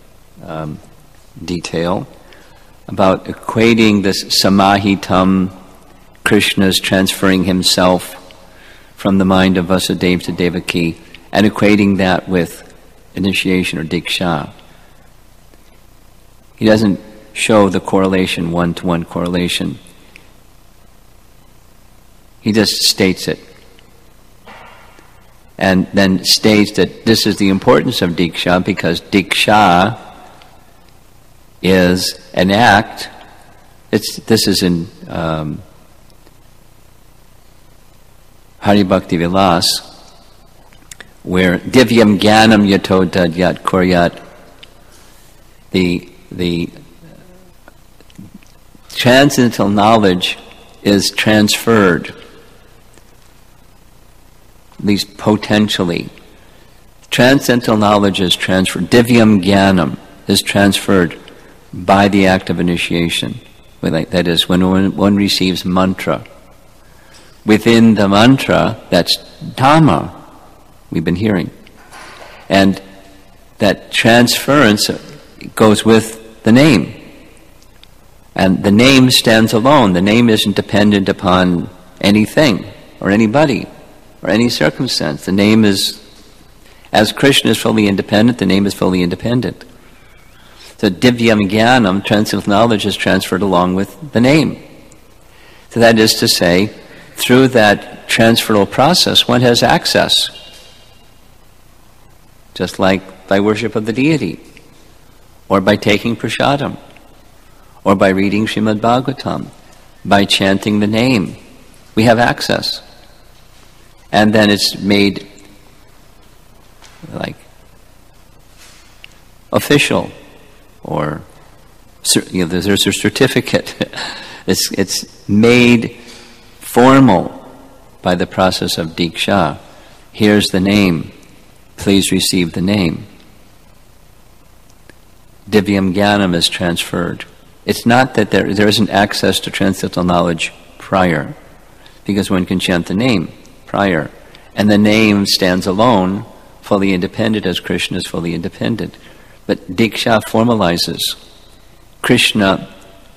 detail about equating this Samahitam, Krishna's transferring himself from the mind of Vasudeva to Devaki, and equating that with initiation or diksha. He doesn't show the correlation, one-to-one correlation. He just states it. And then states that this is the importance of diksha, because diksha is an act. This is in Hari Bhakti Vilas, where divyam jnanam yato dadyat kuryat, the transcendental knowledge is transferred, at least potentially. Transcendental knowledge is transferred. Divyam jnanam is transferred by the act of initiation. That is, when one receives mantra. Within the mantra, that's Dhamma, we've been hearing. And that transference goes with the name. And the name stands alone. The name isn't dependent upon anything or anybody or any circumstance. The name is, as Krishna is fully independent, the name is fully independent. So divyam jnanam, transcendental knowledge, is transferred along with the name. So that is to say, through that transferal process, one has access. Just like by worship of the deity, or by taking prasadam, or by reading Srimad Bhagavatam, by chanting the name. We have access. And then it's made like official, or there's a certificate. It's made formal by the process of diksha. Here's the name. Please receive the name. Divyam jnanam is transferred. It's not that there isn't access to transcendental knowledge prior, because one can chant the name prior, and the name stands alone, fully independent, as Krishna is fully independent. But diksha formalizes. Krishna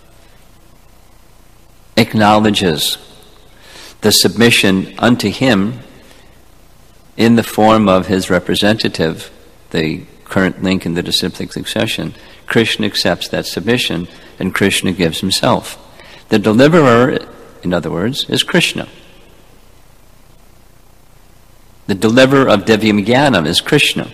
acknowledges the submission unto him in the form of his representative, the current link in the disciplic succession. Krishna accepts that submission, and Krishna gives himself. The deliverer, in other words, is Krishna. The deliverer of divyam jnanam is Krishna.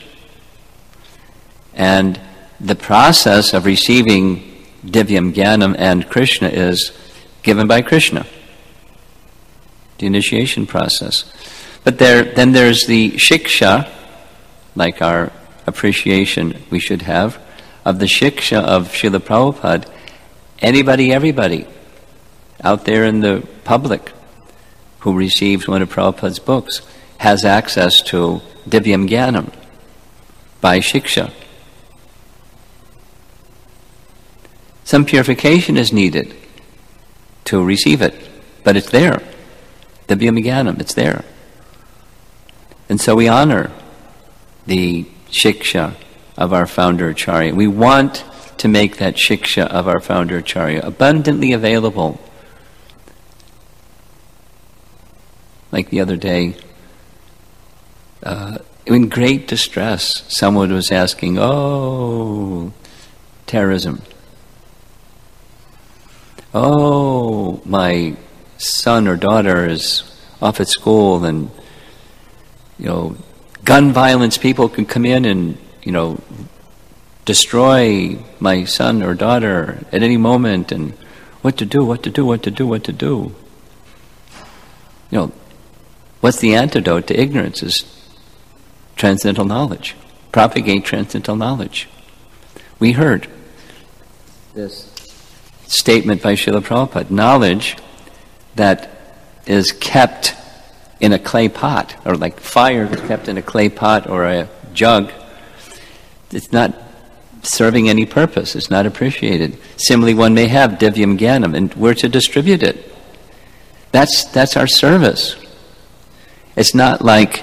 And the process of receiving divyam jnanam and Krishna is given by Krishna. The initiation process. But then there's the shiksha, like our appreciation we should have, of the shiksha of Srila Prabhupada. Anybody, everybody, out there in the public who receives one of Prabhupada's books has access to divyam jnanam by shiksha. Some purification is needed to receive it, but it's there. Divyam jnanam, it's there. And so we honor the shiksha of our founder Acharya. We want to make that shiksha of our founder Acharya abundantly available. Like the other day, in great distress, someone was asking, terrorism. My son or daughter is off at school and, gun violence, people can come in and, destroy my son or daughter at any moment, and what to do. What's the antidote to ignorance is transcendental knowledge. Propagate transcendental knowledge. We heard this statement by Srila Prabhupada, knowledge that is kept in a clay pot, or like fire is kept in a clay pot or a jug, it's not serving any purpose, it's not appreciated. Similarly, one may have divyam jnanam, and we're to distribute it. That's our service. It's not like,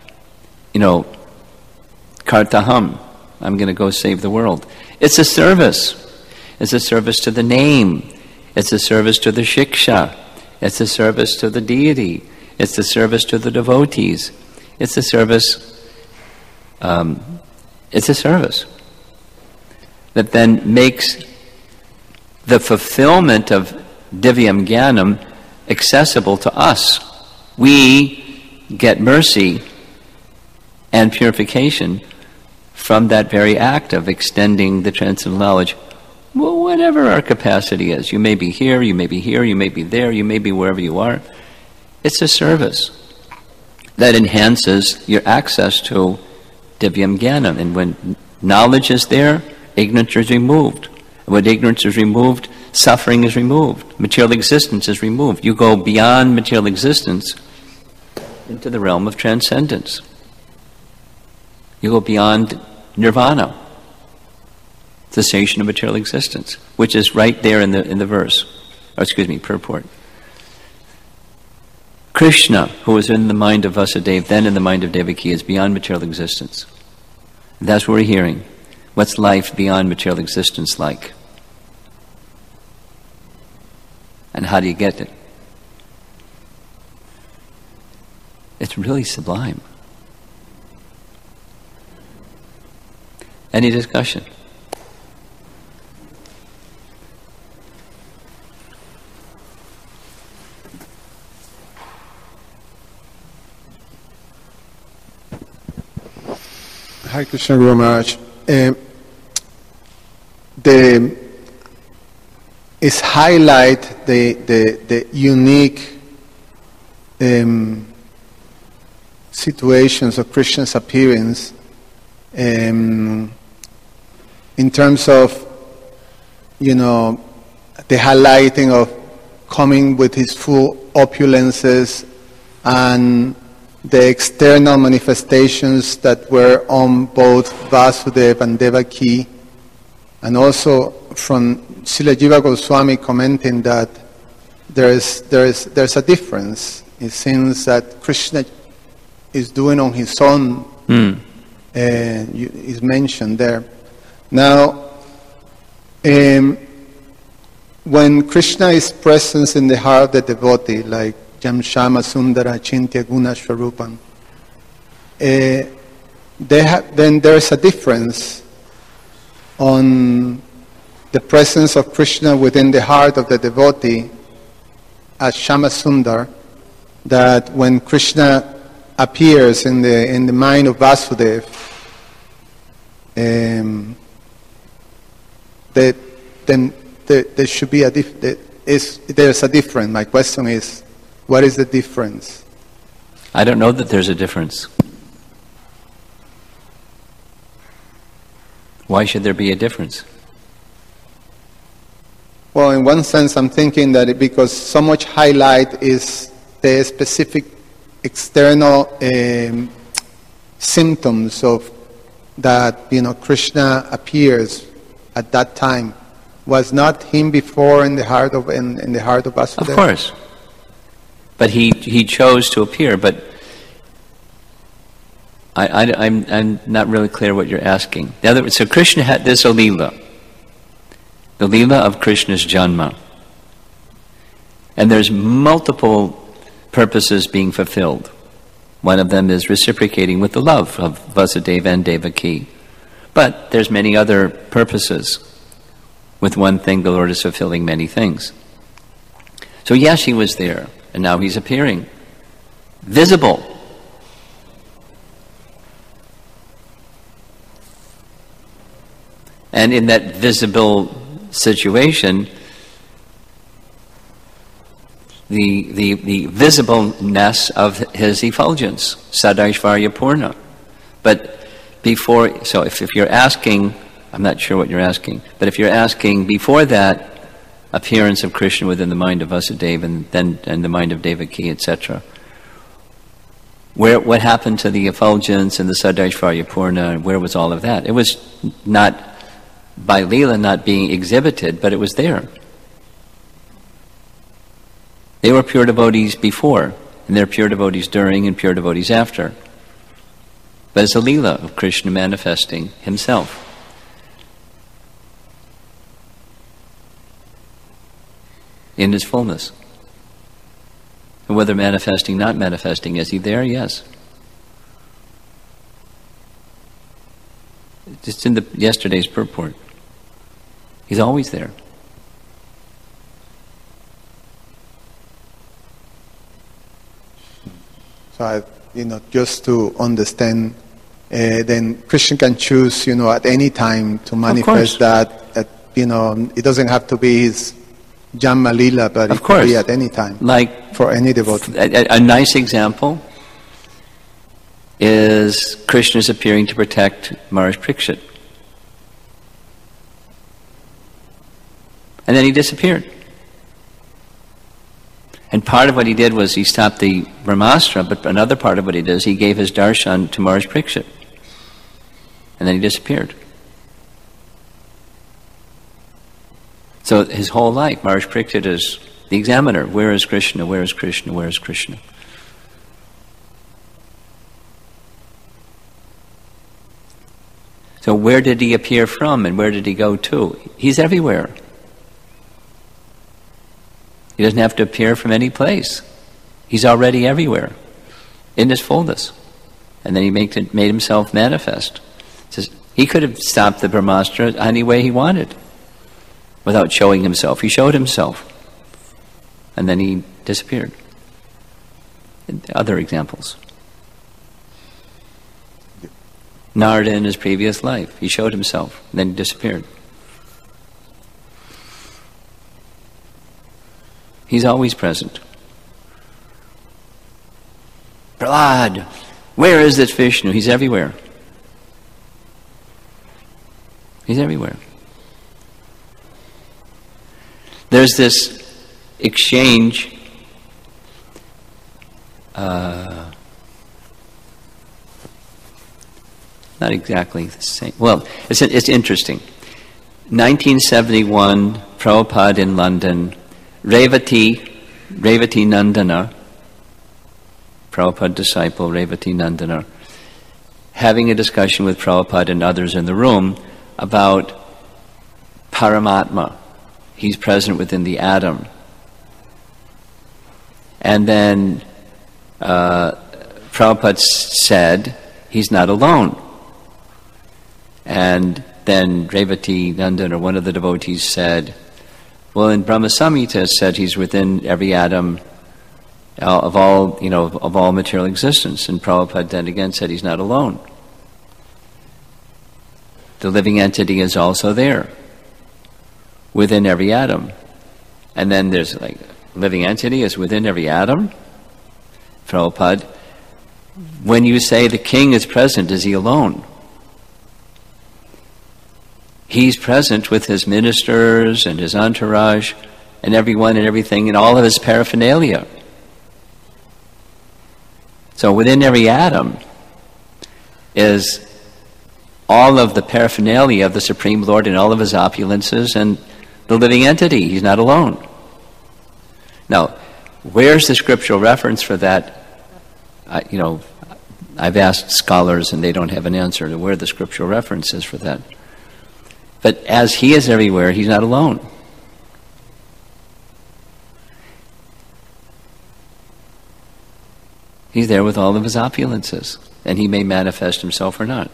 kartaham, I'm going to go save the world. It's a service. It's a service to the name. It's a service to the shiksha. It's a service to the deity. It's a service to the devotees. It's a service. It's a service that then makes the fulfillment of divyam jnanam accessible to us. We get mercy and purification from that very act of extending the transcendental knowledge. Well, whatever our capacity is. You may be here, you may be here, you may be there, you may be wherever you are. It's a service that enhances your access to divyam jnanam. And when knowledge is there, ignorance is removed. When ignorance is removed, suffering is removed. Material existence is removed. You go beyond material existence into the realm of transcendence. You go beyond nirvana, cessation of material existence, which is right there in the verse, purport. Krishna, who was in the mind of Vasudeva, then in the mind of Devaki, is beyond material existence. That's what we're hearing. What's life beyond material existence like? And how do you get it? It's really sublime. Any discussion? Hare Krishna Guru Maharaj. Is highlight the unique situations of Krishna's appearance in terms of, the highlighting of coming with his full opulences and the external manifestations that were on both Vasudeva and Devaki, and also from Srila Jiva Goswami commenting that there's a difference. It seems that Krishna is doing on his own, is mentioned there. Now, when Krishna is present in the heart of the devotee, like Jam Shama Sundara Chintya Guna Swarupam, then there's a difference on the presence of Krishna within the heart of the devotee as Shama Sundar, that when Krishna appears in the mind of Vasudeva, then there should be there's a difference. My question is, what is the difference? I don't know that there's a difference. Why should there be a difference? Well, in one sense, I'm thinking that because so much highlight is the specific external symptoms of that, Krishna appears at that time. Was not him before in the heart of Vasudeva? Of course, but he chose to appear. But I'm not really clear what you're asking. In other words, so Krishna had this Leela, the Leela of Krishna's Janma, and there's multiple purposes being fulfilled. One of them is reciprocating with the love of Vasudeva and Devaki, but there's many other purposes. With one thing, the Lord is fulfilling many things. So yes, he was there, and now he's appearing, visible. And in that visible situation, the visibleness of his effulgence, Sadaishvarya Purna. But before, so if you're asking, I'm not sure what you're asking, but if you're asking before that appearance of Krishna within the mind of Vasudeva and the mind of Devaki, etc., what happened to the effulgence and the Sadaishvarya Purna, and where was all of that? It was not by Leela not being exhibited, but it was there. They were pure devotees before, and they're pure devotees during and pure devotees after. But it's a Leela of Krishna manifesting himself. In his fullness. And whether manifesting, not manifesting, is he there? Yes. Just in yesterday's purport. He's always there. So, just to understand, then Krishna can choose, at any time to manifest that. It doesn't have to be his Janma Lila, but it could be at any time. Like for any devotee. A nice example is Krishna's appearing to protect Maharaj Parikshit. And then he disappeared. And part of what he did was he stopped the Brahmastra, but another part of what he did is he gave his darshan to Maharaj Parikshit. And then he disappeared. So his whole life, Maharaj Parikshit is the examiner. Where is Krishna? Where is Krishna? Where is Krishna? So where did he appear from and where did he go to? He's everywhere. He doesn't have to appear from any place. He's already everywhere, in his fullness. And then he made himself manifest. Says he could have stopped the Brahmastra any way he wanted, without showing himself. He showed himself. And then he disappeared. And other examples. Narada in his previous life, he showed himself, and then he disappeared. He's always present. Prahlad, where is this Vishnu? He's everywhere. He's everywhere. There's this exchange not exactly the same. Well, it's interesting. 1971, Prabhupada in London, Revati Nandana, Prabhupada disciple Revati Nandana, having a discussion with Prabhupada and others in the room about Paramatma. He's present within the atom. And then Prabhupada said, he's not alone. And then Revati Nandana, one of the devotees, said, well, in Brahma Samhita it said he's within every atom of all material existence. And Prabhupada then again said he's not alone. The living entity is also there, within every atom. And then there's living entity is within every atom. Prabhupada, when you say the king is present, is he alone? He's present with his ministers and his entourage and everyone and everything and all of his paraphernalia. So within every atom is all of the paraphernalia of the Supreme Lord and all of his opulences and the living entity. He's not alone. Now, where's the scriptural reference for that? I've asked scholars and they don't have an answer to where the scriptural reference is for that. But as he is everywhere, he's not alone. He's there with all of his opulences, and he may manifest himself or not.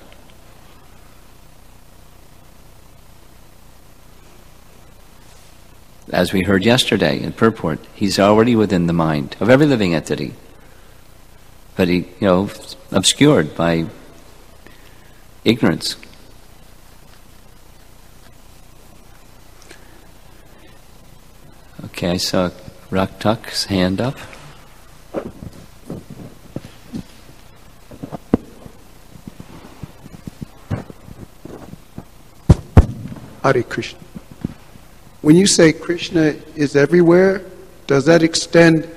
As we heard yesterday in purport, he's already within the mind of every living entity. But he, obscured by ignorance. Okay, I saw Raktak's hand up. Hare Krishna. When you say Krishna is everywhere, does that extend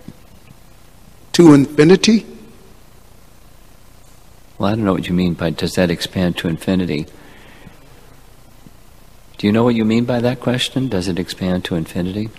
to infinity? Well, I don't know what you mean by does that expand to infinity. Do you know what you mean by that question? Does it expand to infinity?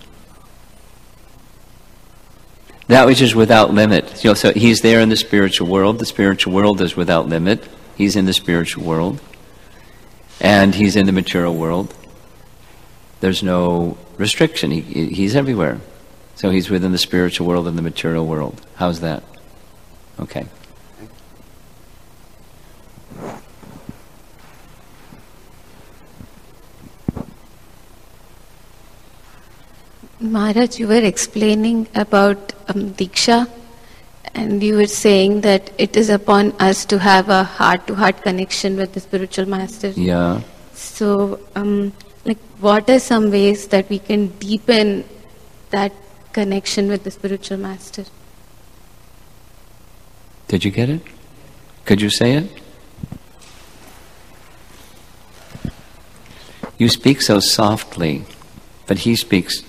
That which is without limit. You know, so he's there in the spiritual world. The spiritual world is without limit. He's in the spiritual world. And he's in the material world. There's no restriction. He's everywhere. So he's within the spiritual world and the material world. How's that? Okay. Maharaj, you were explaining about Diksha, and you were saying that it is upon us to have a heart-to-heart connection with the spiritual master. Yeah. So, what are some ways that we can deepen that connection with the spiritual master? Did you get it? Could you say it? You speak so softly, but he speaks.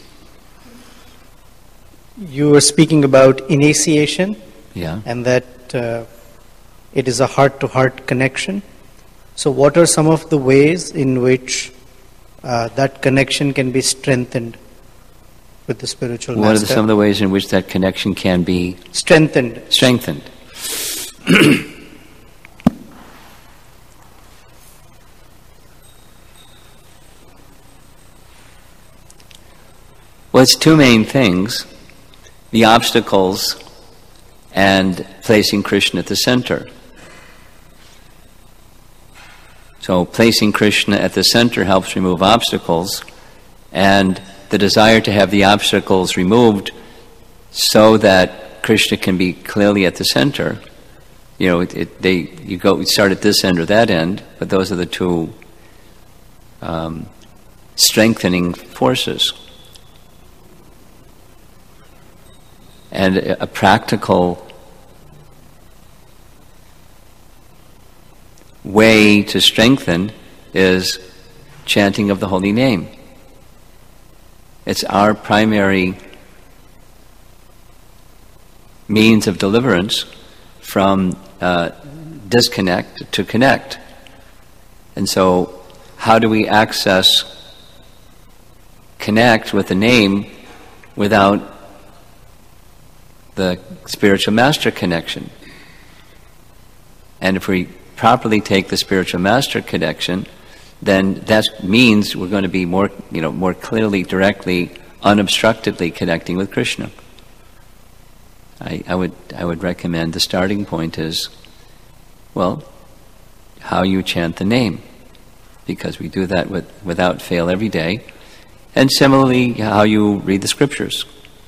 You were speaking about initiation, Yeah. and that it is a heart-to-heart connection. So what are some of the ways in which that connection can be strengthened with the spiritual What master? are some of the ways in which that connection can be Strengthened. strengthened? Well, it's two main things: the obstacles and placing Krishna at the center. So placing Krishna at the center helps remove obstacles, and the desire to have the obstacles removed so that Krishna can be clearly at the center. You know, you start at this end or that end, but those are the two strengthening forces. And a practical way to strengthen is chanting of the holy name. It's our primary means of deliverance from disconnect to connect. And so, how do we connect with the name without the spiritual master connection? And if we properly take the spiritual master connection, then that means we're going to be more clearly, directly, unobstructedly connecting with Krishna. I would recommend the starting point is, well, how you chant the name, because we do that without fail every day, and similarly how you read the scriptures.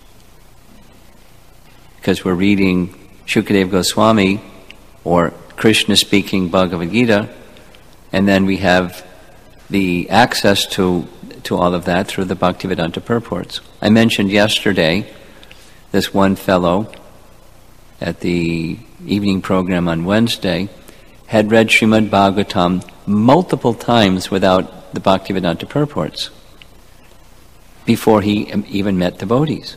Because we're reading Shukadeva Goswami or Krishna speaking Bhagavad Gita, and then we have the access to all of that through the Bhaktivedanta purports. I mentioned yesterday this one fellow at the evening program on Wednesday had read Srimad Bhagavatam multiple times without the Bhaktivedanta purports before he even met devotees.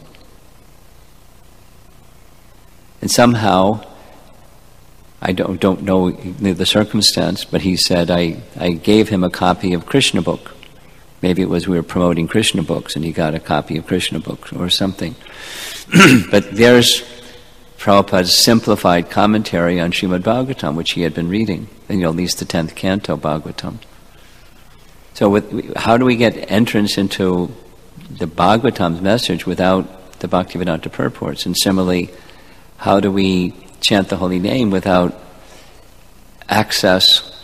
And somehow, I don't know the circumstance, but he said, I gave him a copy of Krishna book. Maybe it was we were promoting Krishna books and he got a copy of Krishna books or something. But there's Prabhupada's simplified commentary on Srimad Bhagavatam, which he had been reading, and at least the 10th canto Bhagavatam. So how do we get entrance into the Bhagavatam's message without the Bhaktivedanta purports? And similarly, how do we chant the holy name without access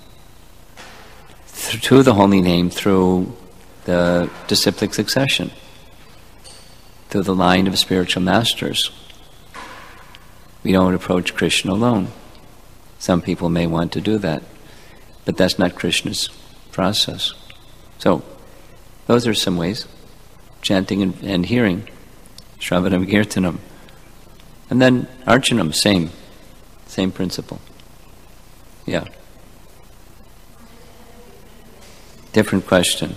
to the holy name through the disciplic succession, through the line of spiritual masters? We don't approach Krishna alone. Some people may want to do that, but that's not Krishna's process. So, those are some ways. chanting and hearing, Shravanam Kirtanam. And then Archanam, same principle. Yeah. Different question.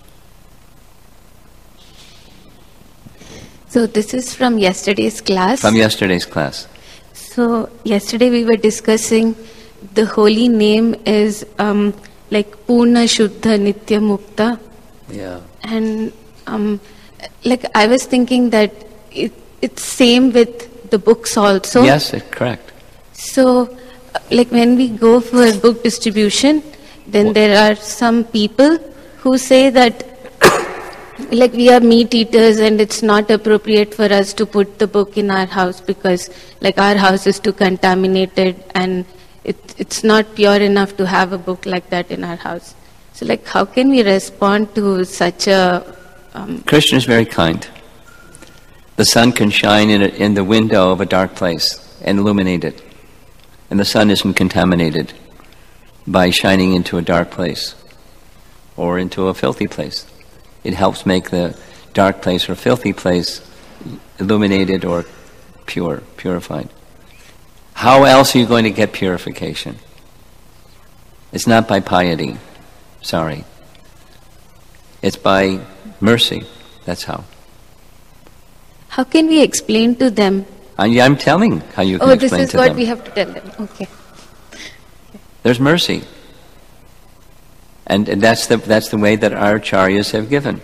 So this is from yesterday's class. From yesterday's class. So yesterday we were discussing the holy name is like Purna Shuddha Nitya Mukta. Yeah. And like I was thinking that it's same with the books also. Yes, correct. So like when we go for book distribution, then there are some people who say that like we are meat eaters and it's not appropriate for us to put the book in our house because like our house is too contaminated and it's not pure enough to have a book like that in our house. So like how can we respond to such a... Krishna is very kind. The sun can shine in the window of a dark place and illuminate it. And the sun isn't contaminated by shining into a dark place or into a filthy place. It helps make the dark place or filthy place illuminated or purified. How else are you going to get purification? It's not by piety. Sorry. It's by mercy. That's how. How can we explain to them? I'm telling how you can explain to them. Oh, this is what we have to tell them. Okay. There's mercy. And that's the way that our acharyas have given.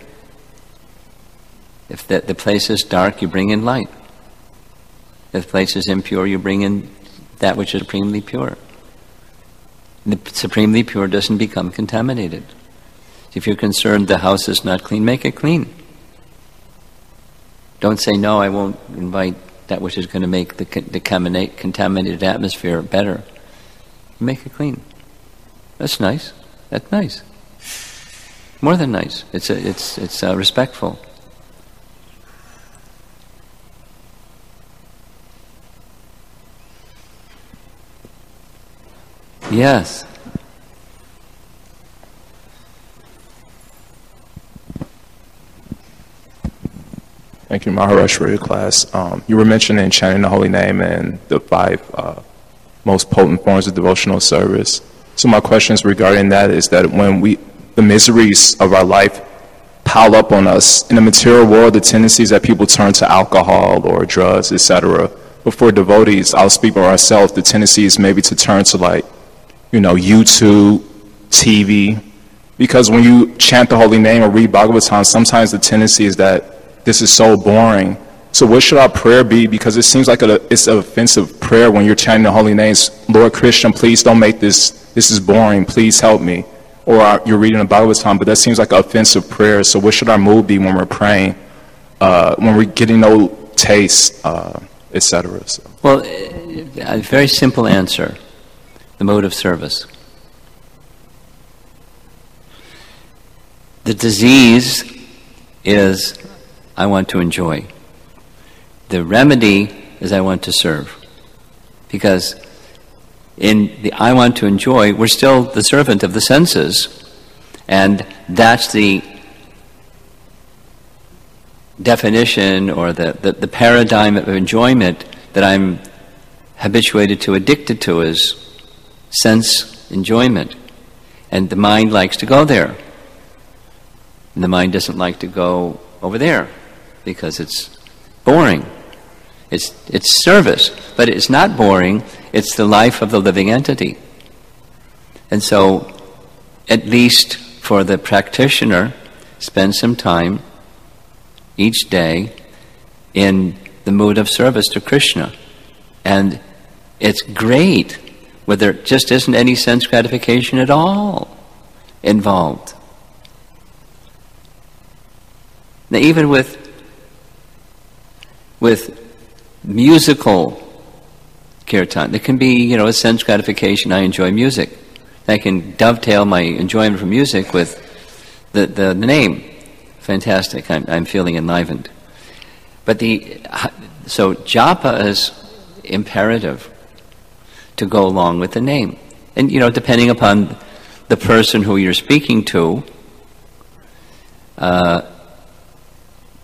If the place is dark, you bring in light. If the place is impure, you bring in that which is supremely pure. The supremely pure doesn't become contaminated. If you're concerned the house is not clean, make it clean. Don't say, no, I won't invite that which is going to make the contaminated atmosphere better. Make it clean. That's nice. That's nice. More than nice. It's respectful. Yes. Thank you, Maharaj, for your class. You were mentioning chanting the holy name and the 5 most potent forms of devotional service. So my questions regarding that is that when the miseries of our life pile up on us in the material world, the tendencies that people turn to alcohol or drugs, etc. But for devotees, I'll speak for ourselves, the tendency is maybe to turn to YouTube, TV, because when you chant the holy name or read Bhagavatam, sometimes the tendency is that this is so boring. So what should our prayer be? Because it seems like it's an offensive prayer when you're chanting the holy names. Lord Krishna, please don't make this is boring, please help me. Or you're reading the Bhagavatam, but that seems like an offensive prayer. So what should our mood be when we're praying, when we're getting no taste, etc.? So. Well, a very simple answer, the mode of service. The disease is, I want to enjoy. The remedy is, I want to serve. Because in the I want to enjoy, we're still the servant of the senses. And that's the definition or the paradigm of enjoyment that I'm habituated to, addicted to, is sense enjoyment. And the mind likes to go there. And the mind doesn't like to go over there because it's boring. It's service, but it's not boring. It's the life of the living entity. And so, at least for the practitioner, spend some time each day in the mood of service to Krishna. And it's great where there just isn't any sense gratification at all involved. Now, even with musical kirtan, there can be, a sense gratification. I enjoy music. I can dovetail my enjoyment for music with the name. Fantastic. I'm feeling enlivened. But so japa is imperative to go along with the name. And, depending upon the person who you're speaking to,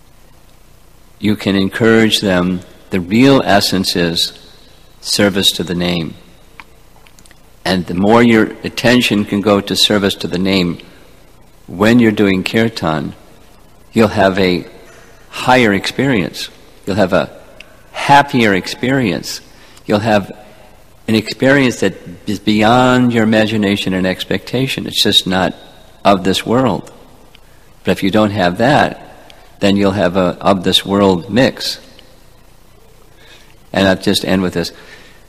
you can encourage them. The real essence is service to the name. And the more your attention can go to service to the name when you're doing kirtan, you'll have a higher experience. You'll have a happier experience. You'll have an experience that is beyond your imagination and expectation. It's just not of this world. But if you don't have that, then you'll have a of this world mix. And I'll just end with this.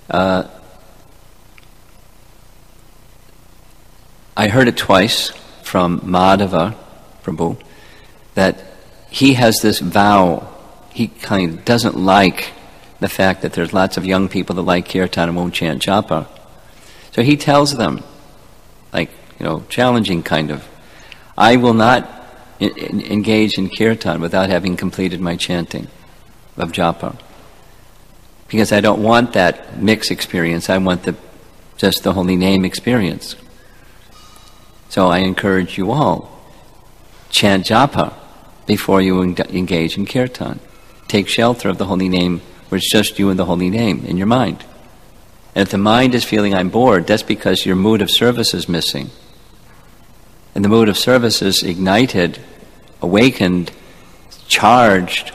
I heard it twice from Madhava Prabhu that he has this vow. He kind of doesn't like the fact that there's lots of young people that like kirtan and won't chant japa. So he tells them, like, challenging kind of, I will not engage in kirtan without having completed my chanting of japa. Because I don't want that mixed experience. I want just the holy name experience. So I encourage you all, chant japa before you engage in kirtan. Take shelter of the holy name where it's just you and the holy name in your mind. And if the mind is feeling I'm bored, that's because your mood of service is missing. And the mood of service is ignited, awakened, charged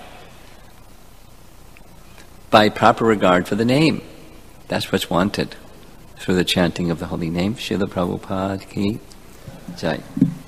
by proper regard for the name. That's what's wanted through the chanting of the holy name. Srila Prabhupada ki Jai.